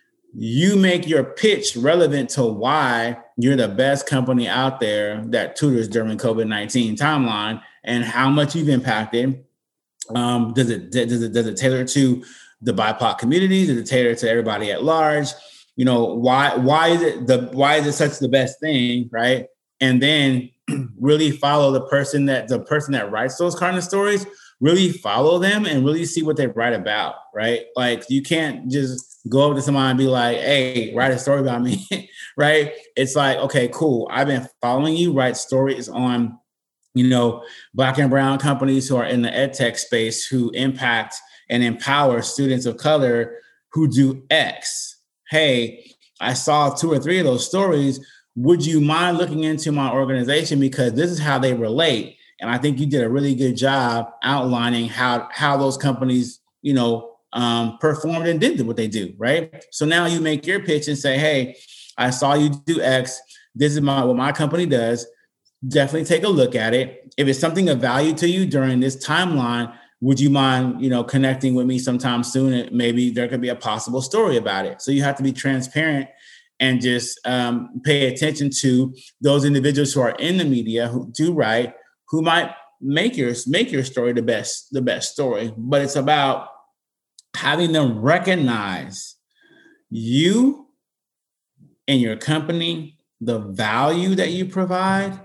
You make your pitch relevant to why you're the best company out there that tutors during COVID nineteen timeline and how much you've impacted. Um, does it does it does it tailor to the B I P O C community? Does it tailor to everybody at large? You know, why why is it the why is it such the best thing, right? And then really follow the person that the person that writes those kind of stories, really follow them and really see what they write about, right? Like, you can't just go up to somebody and be like, hey, write a story about me, right? It's like, okay, cool. I've been following you, write stories on, you know, Black and brown companies who are in the ed tech space who impact and empower students of color who do X. Hey, I saw two or three of those stories. Would you mind looking into my organization? Because this is how they relate. And I think you did a really good job outlining how, how those companies, you know, um, performed and did what they do, right? So now you make your pitch and say, hey, I saw you do X. This is my what my company does. Definitely take a look at it. If it's something of value to you during this timeline, would you mind, you know, connecting with me sometime soon? And maybe there could be a possible story about it. So you have to be transparent and just um, pay attention to those individuals who are in the media who do write, who might make your make your story the best the best story. But it's about having them recognize you and your company, the value that you provide.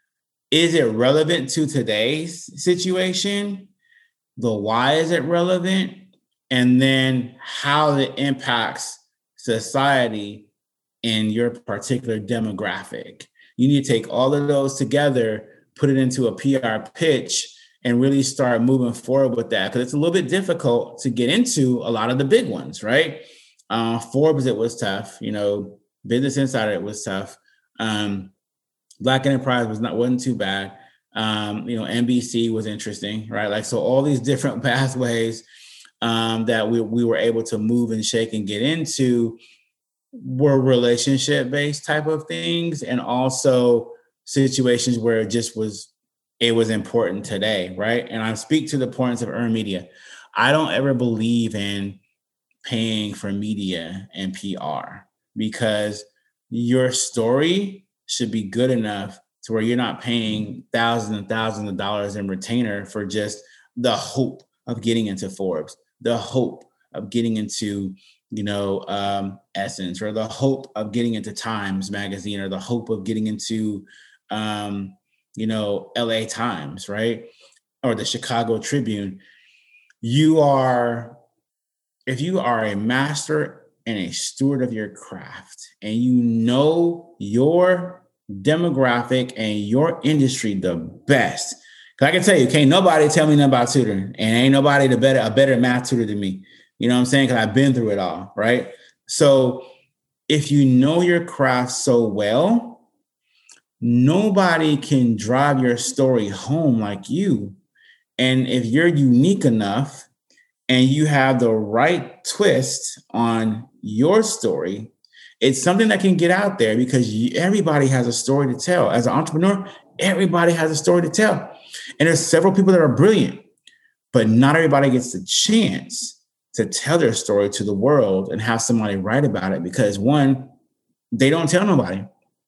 Is it relevant to today's situation? The why is it relevant? And then how it impacts society in your particular demographic. You need to take all of those together, put it into a P R pitch, and really start moving forward with that. Because it's a little bit difficult to get into a lot of the big ones, right? Uh, Forbes, it was tough. You know, Business Insider, it was tough. Um, Black Enterprise was not wasn't too bad. Um, you know, N B C was interesting, right? Like, so all these different pathways um, that we we were able to move and shake and get into were relationship-based type of things, and also situations where it just was it was important today, right? And I speak to the importance of earned media. I don't ever believe in paying for media and P R, because your story should be good enough to where you're not paying thousands and thousands of dollars in retainer for just the hope of getting into Forbes, the hope of getting into, you know, um, Essence, or the hope of getting into Times Magazine, or the hope of getting into, um, you know, L A Times, right? Or the Chicago Tribune. You are, if you are a master and a steward of your craft, and you know your demographic and your industry the best. Cause I can tell you, can't nobody tell me nothing about tutoring, and ain't nobody the better, a better math tutor than me. You know what I'm saying? Cause I've been through it all, right? So if you know your craft so well, nobody can drive your story home like you. And if you're unique enough and you have the right twist on your story, it's something that can get out there, because you, everybody has a story to tell. As an entrepreneur, everybody has a story to tell. And there's several people that are brilliant, but not everybody gets the chance to tell their story to the world and have somebody write about it, because one, they don't tell nobody.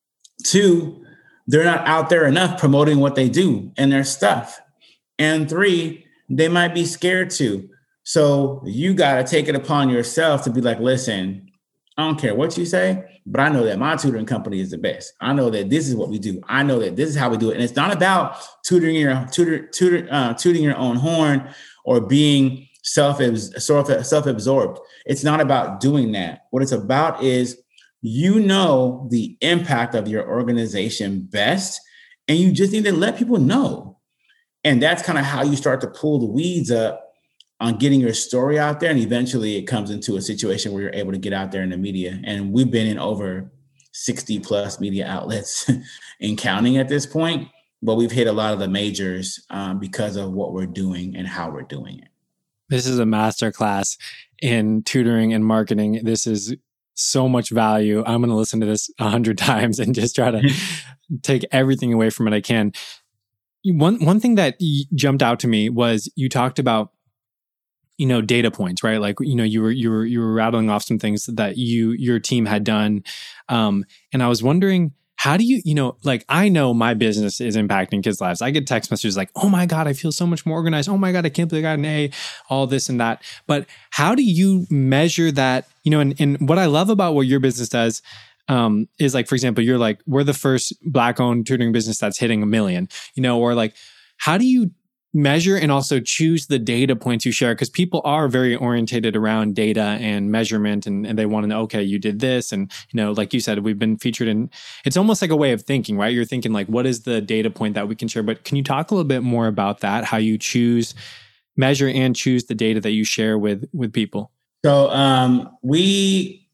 Two, they're not out there enough promoting what they do and their stuff. And three, they might be scared to. So you got to take it upon yourself to be like, listen, I don't care what you say, but I know that my tutoring company is the best. I know that this is what we do. I know that this is how we do it. And it's not about tutoring your tutor, tutor, uh, tooting your own horn or being self self-absorbed. It's not about doing that. What it's about is, you know, the impact of your organization best, and you just need to let people know. And that's kind of how you start to pull the weeds up on getting your story out there. And eventually it comes into a situation where you're able to get out there in the media. And we've been in over sixty plus media outlets and counting at this point, but we've hit a lot of the majors um, because of what we're doing and how we're doing it. This is a masterclass in tutoring and marketing. This is so much value. I'm going to listen to this a hundred times and just try to take everything away from it I can. One, one thing that jumped out to me was you talked about, you know, data points, right? Like, you know, you were, you were, you were rattling off some things that you, your team had done. Um, and I was wondering, how do you, you know, like, I know my business is impacting kids' lives. I get text messages like, oh my God, I feel so much more organized. Oh my God, I can't believe I got an A, all this and that. But how do you measure that? You know, and, and what I love about what your business does um, is, like, for example, you're like, we're the first Black-owned tutoring business that's hitting a million, you know, or like, how do you measure and also choose the data points you share? Because people are very orientated around data and measurement, and, and they want to know, okay, you did this. And, you know, like you said, we've been featured in, it's almost like a way of thinking, right? You're thinking like, what is the data point that we can share? But can you talk a little bit more about that? How you choose, measure and choose the data that you share with, with people? So um, we,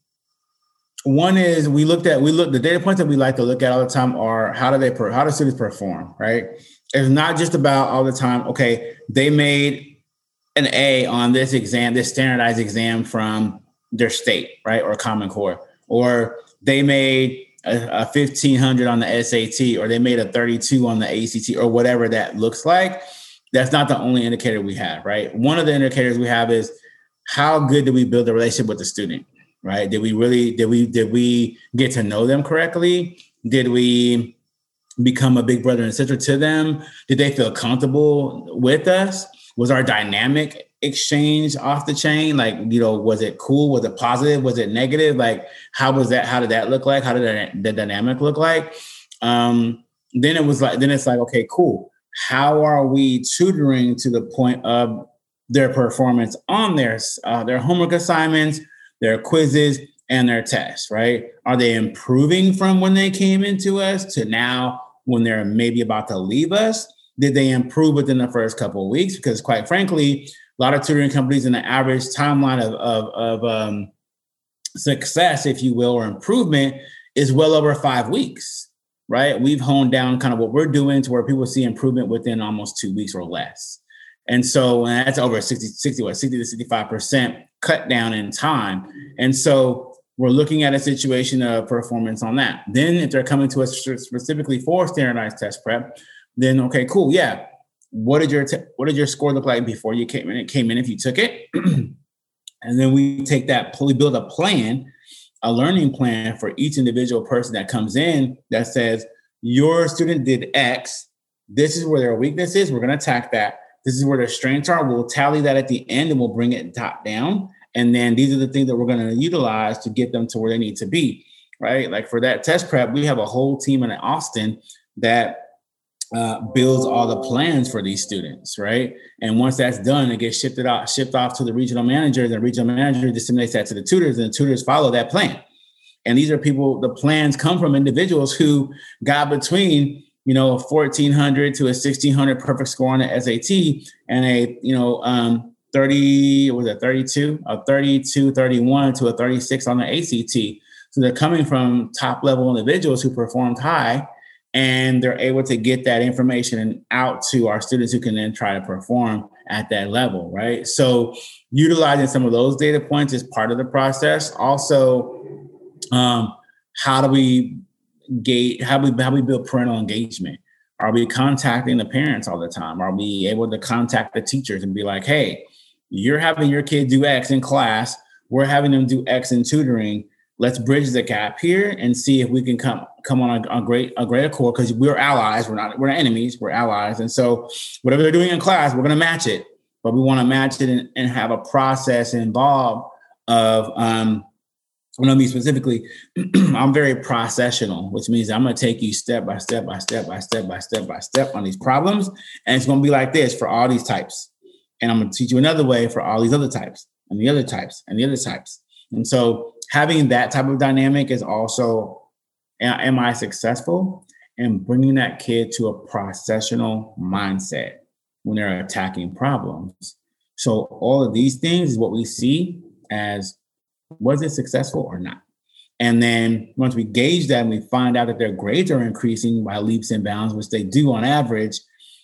one is we looked at, we look, the data points that we like to look at all the time are how do they, per, how do students perform, right? It's not just about all the time, okay, they made an A on this exam, this standardized exam from their state, right? Or Common Core, or they made a, a fifteen hundred on the S A T, or they made a thirty-two on the A C T, or whatever that looks like. That's not the only indicator we have, right? One of the indicators we have is how good do we build a relationship with the student? right? Did we really, did we, did we get to know them correctly? Did we become a big brother and sister to them? Did they feel comfortable with us? Was our dynamic exchange off the chain? Like, you know, was it cool? Was it positive? Was it negative? Like, how was that? How did that look like? How did that, the dynamic look like? Um, then it was like, then it's like, okay, cool. How are we tutoring to the point of their performance on their, uh, their homework assignments, their quizzes, and their tests, right? Are they improving from when they came into us to now when they're maybe about to leave us? Did they improve within the first couple of weeks? Because quite frankly, a lot of tutoring companies in the average timeline of, of, of um, success, if you will, or improvement is well over five weeks, right? We've honed down kind of what we're doing to where people see improvement within almost two weeks or less. And so and that's over sixty, sixty, what, sixty to sixty-five percent cut down in time. And so we're looking at a situation of performance on that. Then if they're coming to us specifically for standardized test prep, then, okay, cool. Yeah. What did your, te- what did your score look like before you came in? It came in if you took it. And then we take that, we build a plan, a learning plan for each individual person that comes in that says, your student did X. This is where their weakness is. We're going to attack that. This is where their strengths are. We'll tally that at the end and we'll bring it top down. And then these are the things that we're going to utilize to get them to where they need to be, right? Like for that test prep, we have a whole team in Austin that uh, builds all the plans for these students, right? And once that's done, it gets shifted out, shipped off to the regional manager. The regional manager disseminates that to the tutors, and the tutors follow that plan. And these are people, the plans come from individuals who got between, you know, a fourteen hundred to a sixteen hundred perfect score on the S A T and a, you know, um, thirty, was it thirty-two, a thirty-two, thirty-one to a thirty-six on the A C T. So they're coming from top level individuals who performed high, and they're able to get that information out to our students who can then try to perform at that level, right? So utilizing some of those data points is part of the process. Also, um, how do we gate, how we how we build parental engagement? Are we contacting the parents all the time? Are we able to contact the teachers and be like, hey, you're having your kid do X in class, we're having them do X in tutoring. Let's bridge the gap here and see if we can come come on a, a great a great accord, because we're allies. We're not we're not enemies. We're allies. And so whatever they're doing in class, we're going to match it. But we want to match it and, and have a process involved of um, when I mean specifically, I'm very processional, which means I'm going to take you step by step by step by step by step by step on these problems, and it's going to be like this for all these types. And I'm going to teach you another way for all these other types and the other types and the other types. And so having that type of dynamic is also, am I successful in bringing that kid to a processional mindset when they're attacking problems? So all of these things is what we see as, was it successful or not? And then once we gauge that and we find out that their grades are increasing by leaps and bounds, which they do on average,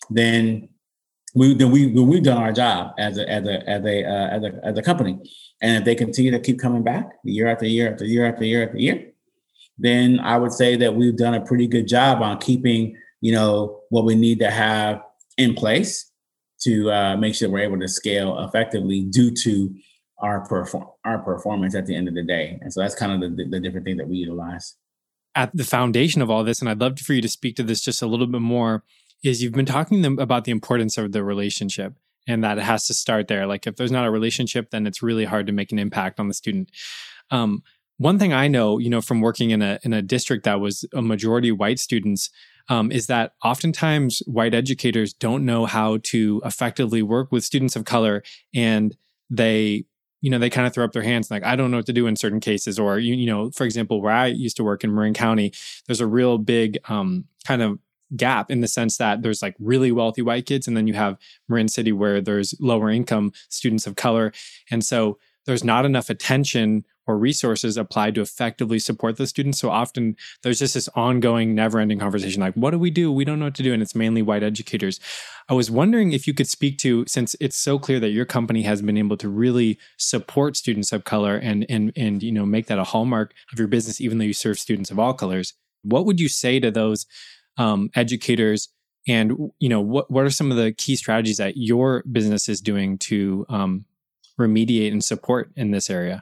then we then we we've done our job as a as a as a uh, as a as a company. And if they continue to keep coming back year after year after year after year after year, then I would say that we've done a pretty good job on keeping, you know, what we need to have in place to uh, make sure we're able to scale effectively due to our perform our performance at the end of the day. And so that's kind of the, the different thing that we utilize. At the foundation of all this, and I'd love for you to speak to this just a little bit more, is you've been talking them about the importance of the relationship and that it has to start there. Like if there's not a relationship, then it's really hard to make an impact on the student. Um, one thing I know, you know, from working in a in a district that was a majority white students, um, is that oftentimes white educators don't know how to effectively work with students of color, and they, you know, they kind of throw up their hands like, I don't know what to do in certain cases. Or, you, you know, for example, where I used to work in Marin County, there's a real big um, kind of gap in the sense that there's like really wealthy white kids, and then you have Marin City where there's lower income students of color. And so there's not enough attention or resources applied to effectively support the students. So often there's just this ongoing, never-ending conversation like, what do we do? We don't know what to do. And it's mainly white educators. I was wondering if you could speak to, since it's so clear that your company has been able to really support students of color and and and you know make that a hallmark of your business, even though you serve students of all colors. What would you say to those um, educators? And you know, what what are some of the key strategies that your business is doing to um, remediate and support in this area?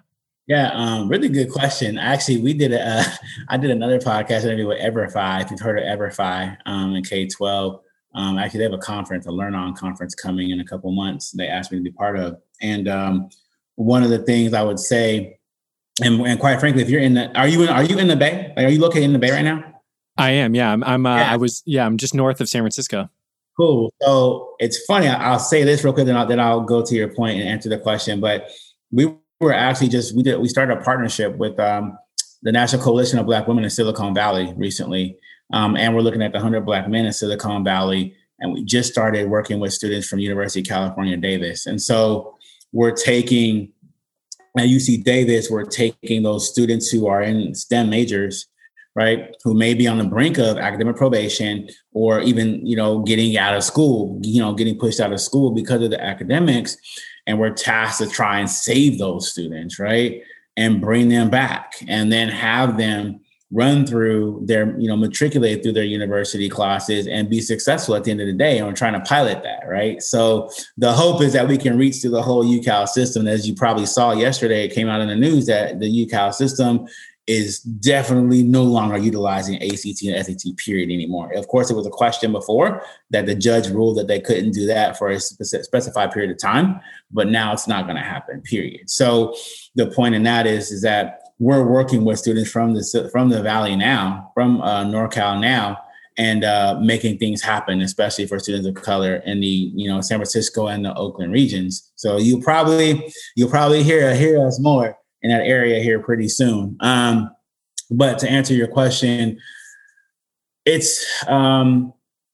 Yeah, um, really good question. Actually, we did a, uh, I did another podcast interview with EverFi. If you've heard of EverFi, um, in K twelve, um, actually they have a conference, a Learn On conference coming in a couple months. They asked me to be part of, and um, one of the things I would say, and, and quite frankly, if you're in the, are you in, are you in the Bay? Like, are you located in the Bay right now? I am. Yeah, I'm. I'm uh, yeah. I was. Yeah, I'm just north of San Francisco. Cool. So it's funny. I'll say this real quick, then I'll, then I'll go to your point and answer the question. But we were actually just we did we started a partnership with um, the National Coalition of Black Women in Silicon Valley recently, um, and we're looking at the one hundred Black men in Silicon Valley, and we just started working with students from University of California, Davis, and so we're taking at U C Davis, we're taking those students who are in STEM majors, right, who may be on the brink of academic probation or even, you know, getting out of school, you know, getting pushed out of school because of the academics. And we're tasked to try and save those students, right, and bring them back and then have them run through their, you know, matriculate through their university classes and be successful at the end of the day. And we're trying to pilot that, right? So the hope is that we can reach through the whole U Cal system. As you probably saw yesterday, it came out in the news that the U Cal system is definitely no longer utilizing A C T and S A T period anymore. Of course, it was a question before that the judge ruled that they couldn't do that for a specified period of time, but now it's not going to happen, period. So the point in that is, is that we're working with students from the, from the Valley now, from uh, NorCal now, and uh, making things happen, especially for students of color in the, you know, San Francisco and the Oakland regions. So you probably, you'll probably hear, hear us more in that area here pretty soon. Um, but to answer your question, it's um,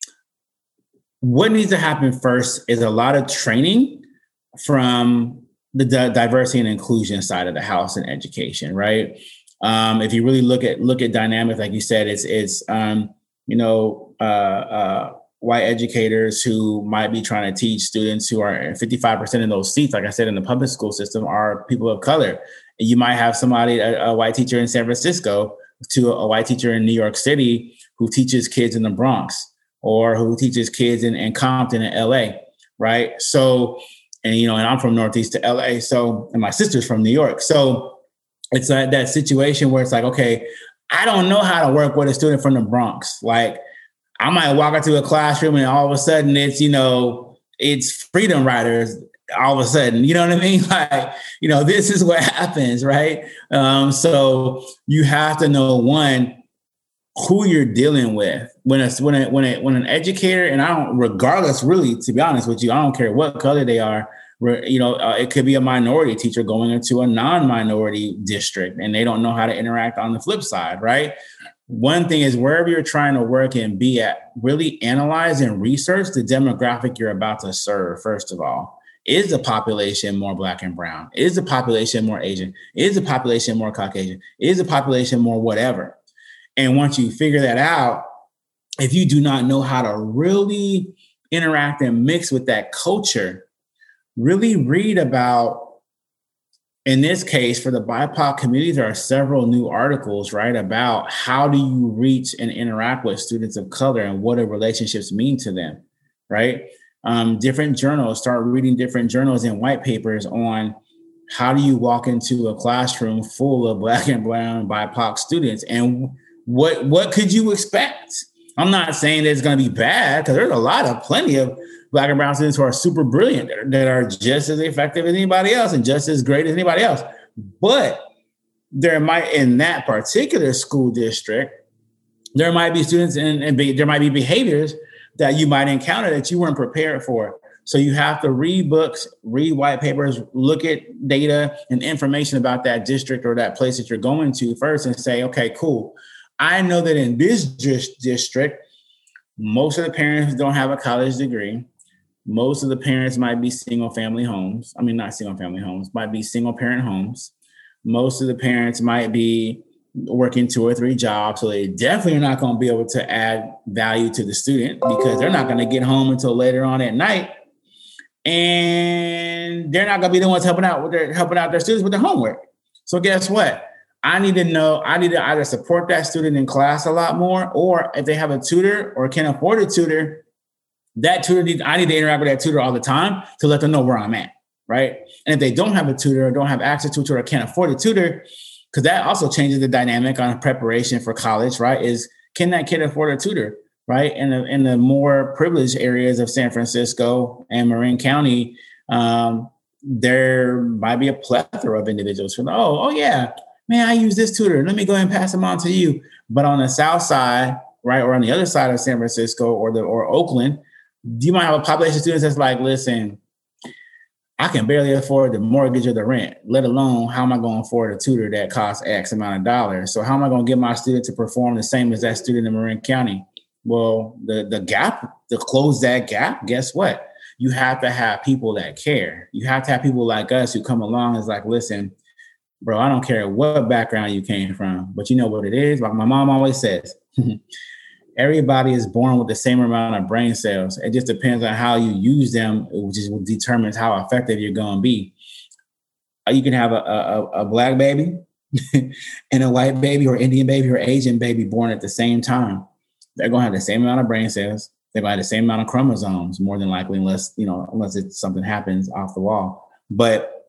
what needs to happen first is a lot of training from the di- diversity and inclusion side of the house in education, right? Um, if you really look at look at dynamics, like you said, it's it's um, you know uh, uh, white educators who might be trying to teach students who are fifty-five percent of those seats, like I said, in the public school system are people of color. You might have somebody, a, a white teacher in San Francisco to a, a white teacher in New York City who teaches kids in the Bronx or who teaches kids in, in Compton and L A, right? So, and, you know, and I'm from Northeast to L A. So, and my sister's from New York. So it's like that situation where it's like, okay, I don't know how to work with a student from the Bronx. Like I might walk into a classroom and all of a sudden it's, you know, it's freedom riders. All of a sudden, you know what I mean? Like, you know, this is what happens, right? Um, so you have to know, one, who you're dealing with. When a, when a, when a, when an educator, and I don't, regardless, really, to be honest with you, I don't care what color they are. You know, uh, it could be a minority teacher going into a non-minority district, and they don't know how to interact on the flip side, right? One thing is wherever you're trying to work and be at, really analyze and research the demographic you're about to serve, first of all. Is the population more Black and brown? Is the population more Asian? Is the population more Caucasian? Is the population more whatever? And once you figure that out, if you do not know how to really interact and mix with that culture, really read about, in this case, for the B I P O C community, there are several new articles, right, about how do you reach and interact with students of color and what do relationships mean to them, right? Um, different journals, start reading different journals and white papers on how do you walk into a classroom full of Black and brown B I P O C students and what what could you expect? I'm not saying that it's going to be bad because there's a lot of plenty of Black and brown students who are super brilliant that are, that are just as effective as anybody else and just as great as anybody else. But there might, in that particular school district, there might be students and, and be, there might be behaviors that you might encounter that you weren't prepared for. So you have to read books, read white papers, look at data and information about that district or that place that you're going to first and say, okay, cool. I know that in this district, most of the parents don't have a college degree. Most of the parents might be single family homes. I mean, not single family homes, might be single parent homes. Most of the parents might be working two or three jobs. So they definitely are not going to be able to add value to the student because they're not going to get home until later on at night. And they're not going to be the ones helping out with their, helping out their students with their homework. So guess what? I need to know, I need to either support that student in class a lot more, or if they have a tutor or can afford a tutor, that tutor needs, I need to interact with that tutor all the time to let them know where I'm at. right? And if they don't have a tutor or don't have access to a tutor or can't afford a tutor, because that also changes the dynamic on preparation for college, right? Is can that kid afford a tutor, right? In the, in the more privileged areas of San Francisco and Marin County, um, there might be a plethora of individuals who, oh, oh yeah, man, I use this tutor. Let me go ahead and pass them on to you. But on the south side, right, or on the other side of San Francisco or the or Oakland, you might have a population of students that's like, listen, I can barely afford the mortgage or the rent, let alone how am I going to afford a tutor that costs X amount of dollars? So how am I going to get my student to perform the same as that student in Marin County? Well, the, the gap, to close that gap, guess what? You have to have people that care. You have to have people like us who come along and is like, listen, bro, I don't care what background you came from, but you know what it is? Like my mom always says, everybody is born with the same amount of brain cells. It just depends on how you use them, which is what determines how effective you're going to be. You can have a, a, a black baby and a white baby or Indian baby or Asian baby born at the same time. They're going to have the same amount of brain cells. They're going to have the same amount of chromosomes, more than likely, unless, you know, unless it's something happens off the wall. But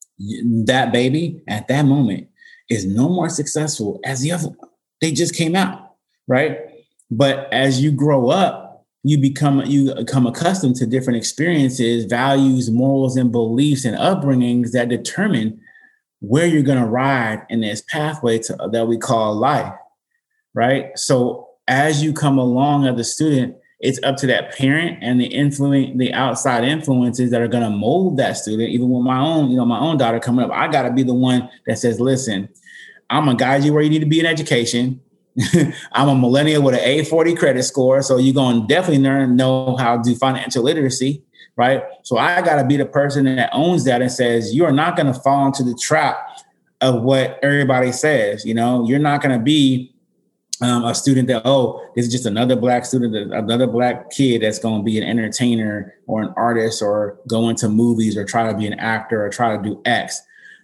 that baby at that moment is no more successful as the other one. They just came out, right? But as you grow up, you become you become accustomed to different experiences, values, morals, and beliefs and upbringings that determine where you're going to ride in this pathway to, that we call life, right? So as you come along as a student, it's up to that parent and the influence, the outside influences that are going to mold that student. Even with my own, you know, my own daughter coming up, I got to be the one that says, listen, I'm going to guide you where you need to be in education. I'm a millennial with an A forty credit score. So you're going to definitely learn, know how to do financial literacy, right? So I got to be the person that owns that and says, you are not going to fall into the trap of what everybody says. You know, you're not going to be um, a student that, oh, this is just another black student, another black kid that's going to be an entertainer or an artist or go into movies or try to be an actor or try to do X.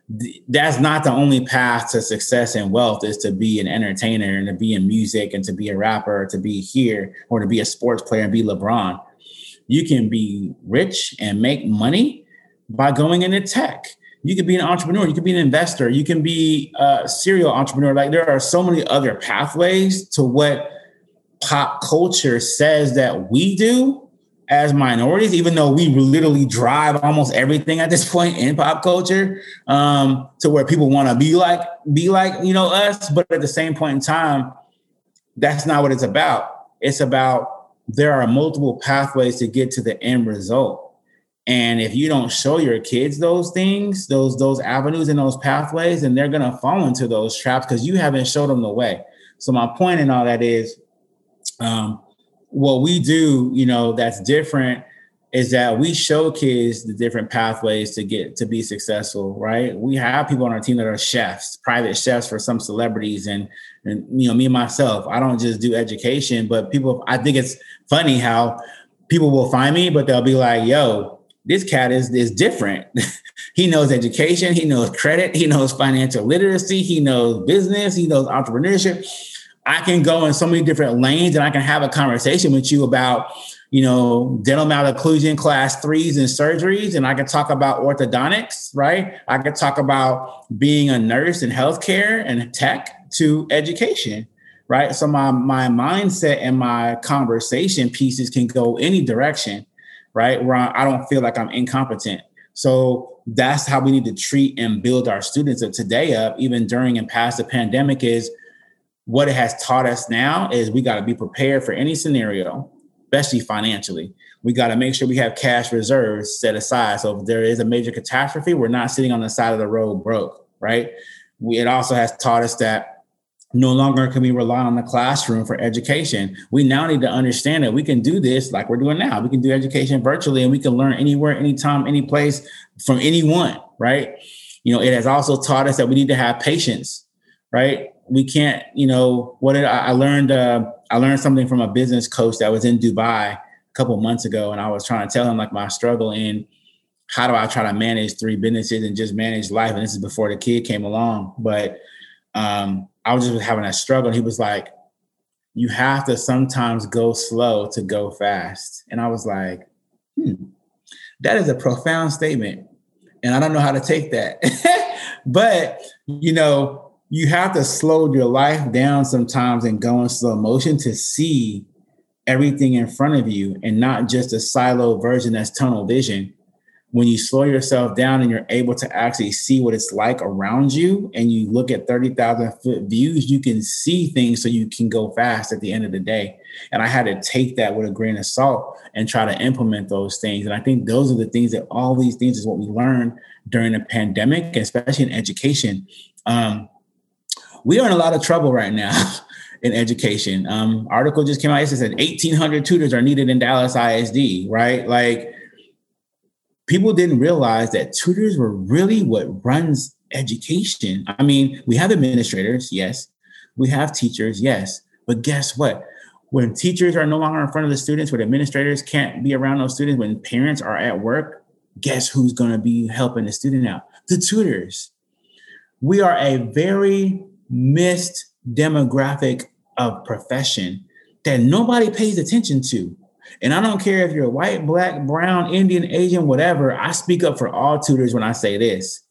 That's not the only path to success and wealth, is to be an entertainer and to be in music and to be a rapper, or to be here, or to be a sports player and be LeBron. You can be rich and make money by going into tech. You can be an entrepreneur. You can be an investor. You can be a serial entrepreneur. Like there are so many other pathways to what pop culture says that we do as minorities, even though we literally drive almost everything at this point in pop culture, um, to where people want to be like, be like, you know, us. But at the same point in time, that's not what it's about. It's about there are multiple pathways to get to the end result. And if you don't show your kids those things, those, those avenues and those pathways, then they're going to fall into those traps because you haven't showed them the way. So my point in all that is, um, what we do, you know, that's different is that we show kids the different pathways to get to be successful, right? We have people on our team that are chefs, private chefs for some celebrities. And, and you know, me and myself, I don't just do education, but people, I think it's funny how people will find me, but they'll be like, yo, this cat is, is different. He knows education. He knows credit. He knows financial literacy. He knows business. He knows entrepreneurship. I can go in so many different lanes and I can have a conversation with you about, you know, dental malocclusion class threes and surgeries. And I can talk about orthodontics, right? I can talk about being a nurse in healthcare and tech to education, right? So my, my mindset and my conversation pieces can go any direction, right? Where I don't feel like I'm incompetent. So that's how we need to treat and build our students of today up, even during and past the pandemic. Is what it has taught us now is we got to be prepared for any scenario, especially financially. We got to make sure we have cash reserves set aside. So if there is a major catastrophe, we're not sitting on the side of the road broke, right? We, it also has taught us that no longer can we rely on the classroom for education. We now need to understand that we can do this like we're doing now. We can do education virtually and we can learn anywhere, anytime, any place from anyone, right? You know, it has also taught us that we need to have patience, right? We can't, you know, what did I, I learned? Uh, I learned something from a business coach that was in Dubai a couple of months ago. And I was trying to tell him like my struggle in how do I try to manage three businesses and just manage life. And this is before the kid came along. But um, I was just having a struggle. And he was like, you have to sometimes go slow to go fast. And I was like, hmm, that is a profound statement. And I don't know how to take that. But, you know, you have to slow your life down sometimes and go in slow motion to see everything in front of you and not just a silo version that's tunnel vision. When you slow yourself down and you're able to actually see what it's like around you and you look at thirty thousand foot views, you can see things so you can go fast at the end of the day. And I had to take that with a grain of salt and try to implement those things. And I think those are the things that all these things is what we learned during the pandemic, especially in education. Um, we are in a lot of trouble right now in education. Um, article just came out, it said eighteen hundred tutors are needed in Dallas I S D, right? Like, people didn't realize that tutors were really what runs education. I mean, we have administrators, yes. We have teachers, yes. But guess what? When teachers are no longer in front of the students, when administrators can't be around those students, when parents are at work, guess who's going to be helping the student out? The tutors. We are a very missed demographic of profession that nobody pays attention to. And I don't care if you're white, black, brown, Indian, Asian, whatever. I speak up for all tutors when I say this.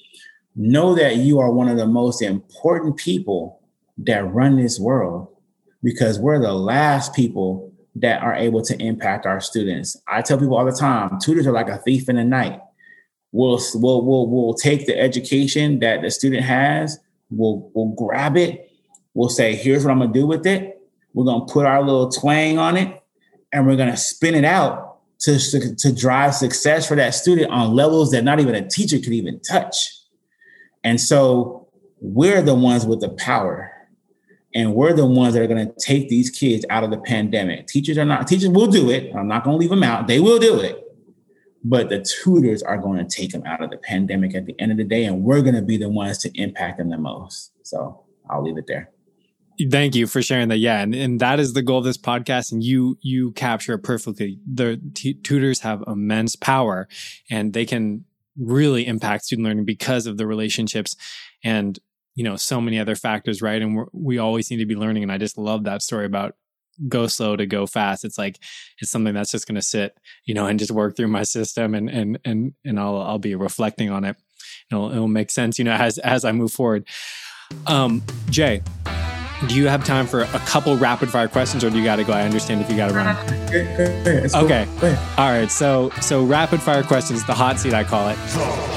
Know that you are one of the most important people that run this world, because we're the last people that are able to impact our students. I tell people all the time, tutors are like a thief in the night. We'll, we'll, we'll, we'll take the education that the student has. We'll, we'll grab it. We'll say, here's what I'm going to do with it. We're going to put our little twang on it. And we're going to spin it out to, to, to drive success for that student on levels that not even a teacher could even touch. And so we're the ones with the power. And we're the ones that are going to take these kids out of the pandemic. Teachers are not, teachers will do it. I'm not going to leave them out. They will do it. But the tutors are going to take them out of the pandemic at the end of the day. And we're going to be the ones to impact them the most. So I'll leave it there. Thank you for sharing that. Yeah. And, and that is the goal of this podcast. And you, you capture it perfectly. The t- tutors have immense power and they can really impact student learning because of the relationships and, you know, so many other factors, right? And we're, we always need to be learning. And I just love that story about go slow to go fast. It's like, it's something that's just going to sit, you know, and just work through my system and, and, and, and I'll, I'll be reflecting on it. It'll, it'll make sense, you know, as, as I move forward. Um, Jay, do you have time for a couple rapid fire questions or do you got to go? I understand if you got to run. Okay. Cool. Okay. All right. So, so rapid fire questions, the hot seat, I call it.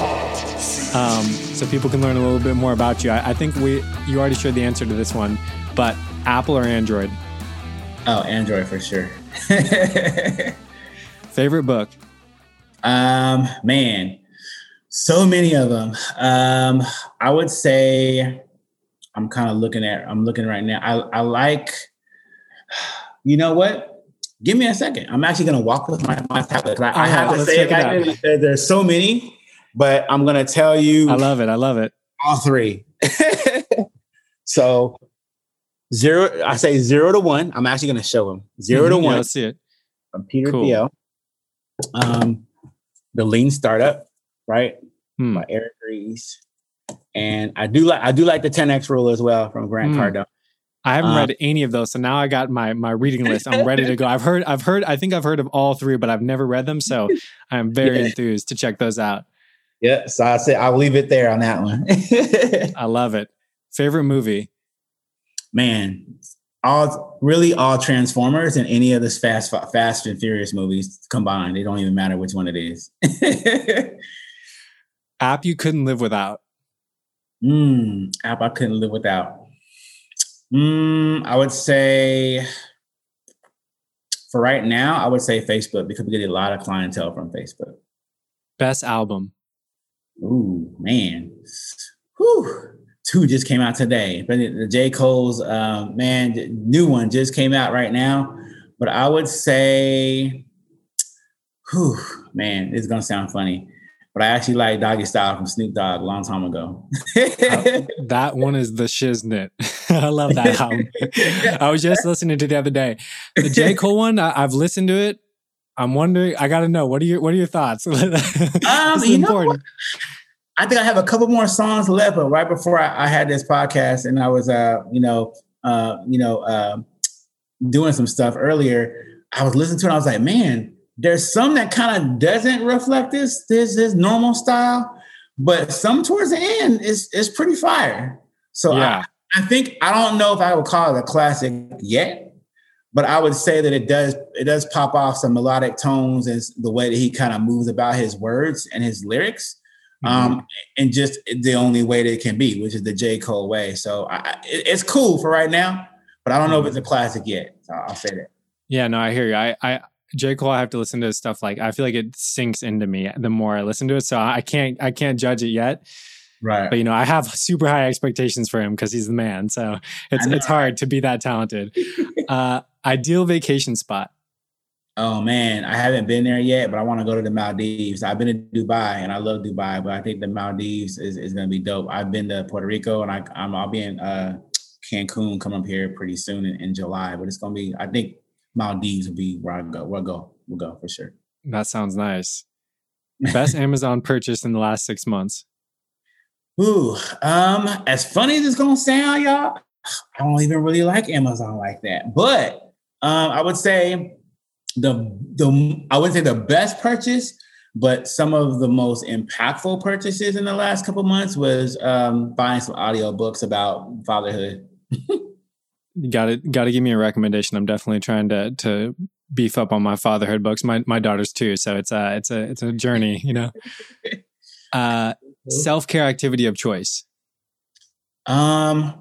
Um, so people can learn a little bit more about you. I, I think we, you already showed the answer to this one, but Apple or Android? Oh, Android for sure. Favorite book? Um, man, so many of them. Um, I would say, I'm kind of looking at, I'm looking right now. I, I like, you know what? Give me a second. I'm actually going to walk with my, my tablet. I, I have to say it back then. There's so many, but I'm going to tell you. I love it. I love it. All three. So zero, I say zero to one. I'm actually going to show them zero mm-hmm, to one. Yeah, let's see it. From Peter cool. Thiel. Um, The Lean Startup, right? Hmm. By Eric Ries. And I do like I do like the ten X rule as well from Grant mm. Cardone. I haven't um, read any of those, so now I got my my reading list. I'm ready to go. I've heard I've heard I think I've heard of all three, but I've never read them, so I'm very yeah. enthused to check those out. Yeah, so I say I'll leave it there on that one. I love it. Favorite movie? Man, all really all Transformers and any of the Fast Fast and Furious movies combined. It don't even matter which one it is. App you couldn't live without? Mm, app I couldn't live without. Mm, I would say, for right now, I would say Facebook because we get a lot of clientele from Facebook. Best album? Ooh, man. Whew. Two just came out today. But the J. Cole's, uh, man, the new one just came out right now. But I would say, whew, man, it's going to sound funny. But I actually like Doggy Style from Snoop Dogg a long time ago. uh, that one is the shiznit. I love that album. I was just listening to it the other day. The J. Cole one, I, I've listened to it. I'm wondering, I got to know, what are your what are your thoughts? um, you know what? I think I have a couple more songs left, but right before I, I had this podcast and I was, uh, you know, uh, you know, uh, doing some stuff earlier, I was listening to it and I was like, man, there's some that kind of doesn't reflect this, this, this normal style, but some towards the end is, is pretty fire. So yeah. I, I think, I don't know if I would call it a classic yet, but I would say that it does, it does pop off some melodic tones and the way that he kind of moves about his words and his lyrics. Mm-hmm. Um, and just the only way that it can be, which is the J. Cole way. So I, it, it's cool for right now, but I don't know mm-hmm. if it's a classic yet. So I'll say that. Yeah, no, I hear you. I, I, J. Cole, I have to listen to his stuff. Like, I feel like it sinks into me the more I listen to it. So I can't, I can't judge it yet. Right. But, you know, I have super high expectations for him because he's the man. So it's, it's hard to be that talented. uh, ideal vacation spot. Oh man, I haven't been there yet, but I want to go to the Maldives. I've been to Dubai and I love Dubai, but I think the Maldives is, is going to be dope. I've been to Puerto Rico and I, I'm, I'll be in uh, Cancun coming up here pretty soon in, in July, but it's going to be, I think, Maldives will be where I go. We'll go. We'll go for sure. That sounds nice. Best Amazon purchase in the last six months. Ooh, um, as funny as it's gonna sound, y'all, I don't even really like Amazon like that. But um, I would say the the I wouldn't say the best purchase, but some of the most impactful purchases in the last couple of months was um, buying some audiobooks about fatherhood. Got to got to give me a recommendation. I'm definitely trying to to beef up on my fatherhood books. My my daughters too, so it's a it's a it's a journey, you know. Uh, self-care activity of choice. Um,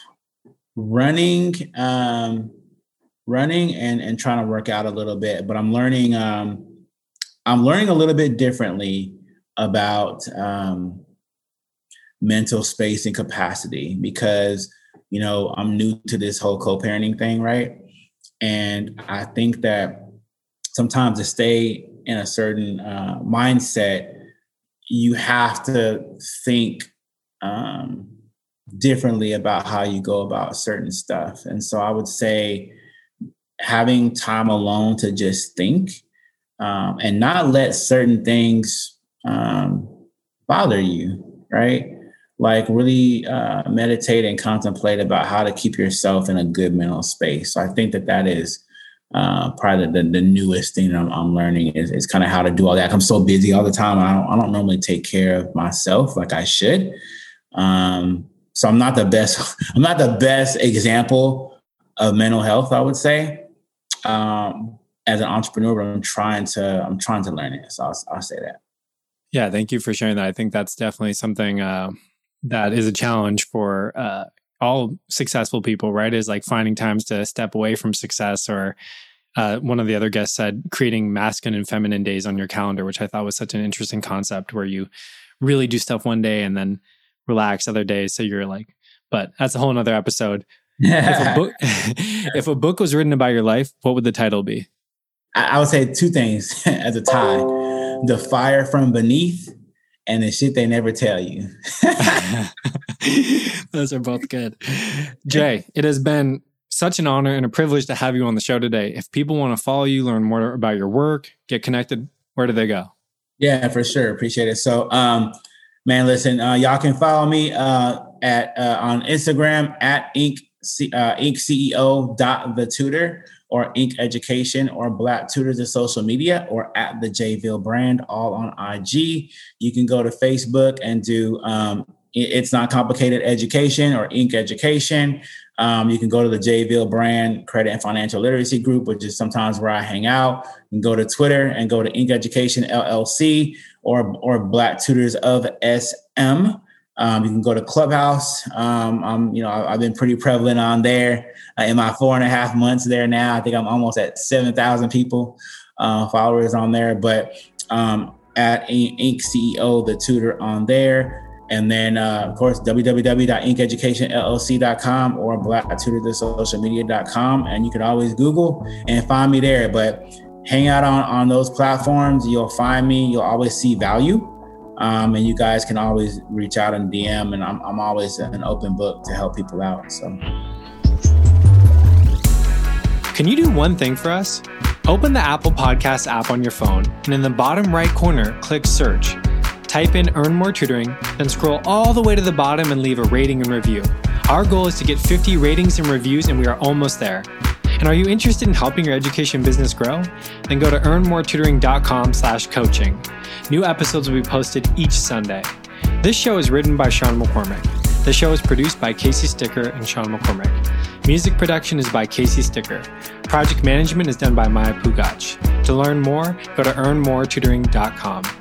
running, um, running, and and trying to work out a little bit. But I'm learning. Um, I'm learning a little bit differently about um, mental space and capacity because. You know, I'm new to this whole co-parenting thing, right? And I think that sometimes to stay in a certain uh, mindset, you have to think um, differently about how you go about certain stuff. And so I would say having time alone to just think um, and not let certain things um, bother you, right? Like really uh, meditate and contemplate about how to keep yourself in a good mental space. So I think that that is uh, probably the, the newest thing I'm, I'm learning is, is kind of how to do all that. I'm so busy all the time. I don't, I don't normally take care of myself like I should. Um, so I'm not the best. I'm not the best example of mental health, I would say, um, as an entrepreneur. But I'm trying to. I'm trying to learn it. So I'll, I'll say that. Yeah, thank you for sharing that. I think that's definitely something. Uh... that is a challenge for uh, all successful people, right? Is like finding times to step away from success or uh, one of the other guests said, creating masculine and feminine days on your calendar, which I thought was such an interesting concept where you really do stuff one day and then relax other days. So you're like, but that's a whole nother episode. if, a book, if a book was written about your life, what would the title be? I would say two things as a tie. The Fire from Beneath and the Shit They Never Tell You. Those are both good. Jay, it has been such an honor and a privilege to have you on the show today. If people want to follow you, learn more about your work, get connected, where do they go? Yeah, for sure. Appreciate it. So, um, man, listen, uh, y'all can follow me uh, at uh, on Instagram at Inc. C- uh, Inc C E O dot the tutor or Inc Education or Black Tutors in social media or at the Jayville brand, all on I G. You can go to Facebook and do um, It's Not Complicated Education or Inc Education. Um, you can go to the Jayville brand credit and financial literacy group, which is sometimes where I hang out. You can go to Twitter and go to Inc Education L L C or or Black Tutors of S M. Um, you can go to Clubhouse. Um, I'm, you know, I've been pretty prevalent on there uh, in my four and a half months there now. I think I'm almost at seven thousand people, uh, followers on there, but um, at Inc C E O, the tutor on there. And then, uh, of course, w w w dot inc education l l c dot com or black tutor the social media dot com. And you can always Google and find me there. But hang out on, on those platforms. You'll find me. You'll always see value. Um, and you guys can always reach out and D M, and I'm, I'm always an open book to help people out. So, can you do one thing for us? Open the Apple Podcasts app on your phone, and in the bottom right corner, click search. Type in Earn More Tutoring, then scroll all the way to the bottom and leave a rating and review. Our goal is to get fifty ratings and reviews, and we are almost there. And are you interested in helping your education business grow? Then go to earnmoretutoring.com slash coaching. New episodes will be posted each Sunday. This show is written by Sean McCormick. The show is produced by Casey Sticker and Sean McCormick. Music production is by Casey Sticker. Project management is done by Maya Pugach. To learn more, go to earn more tutoring dot com.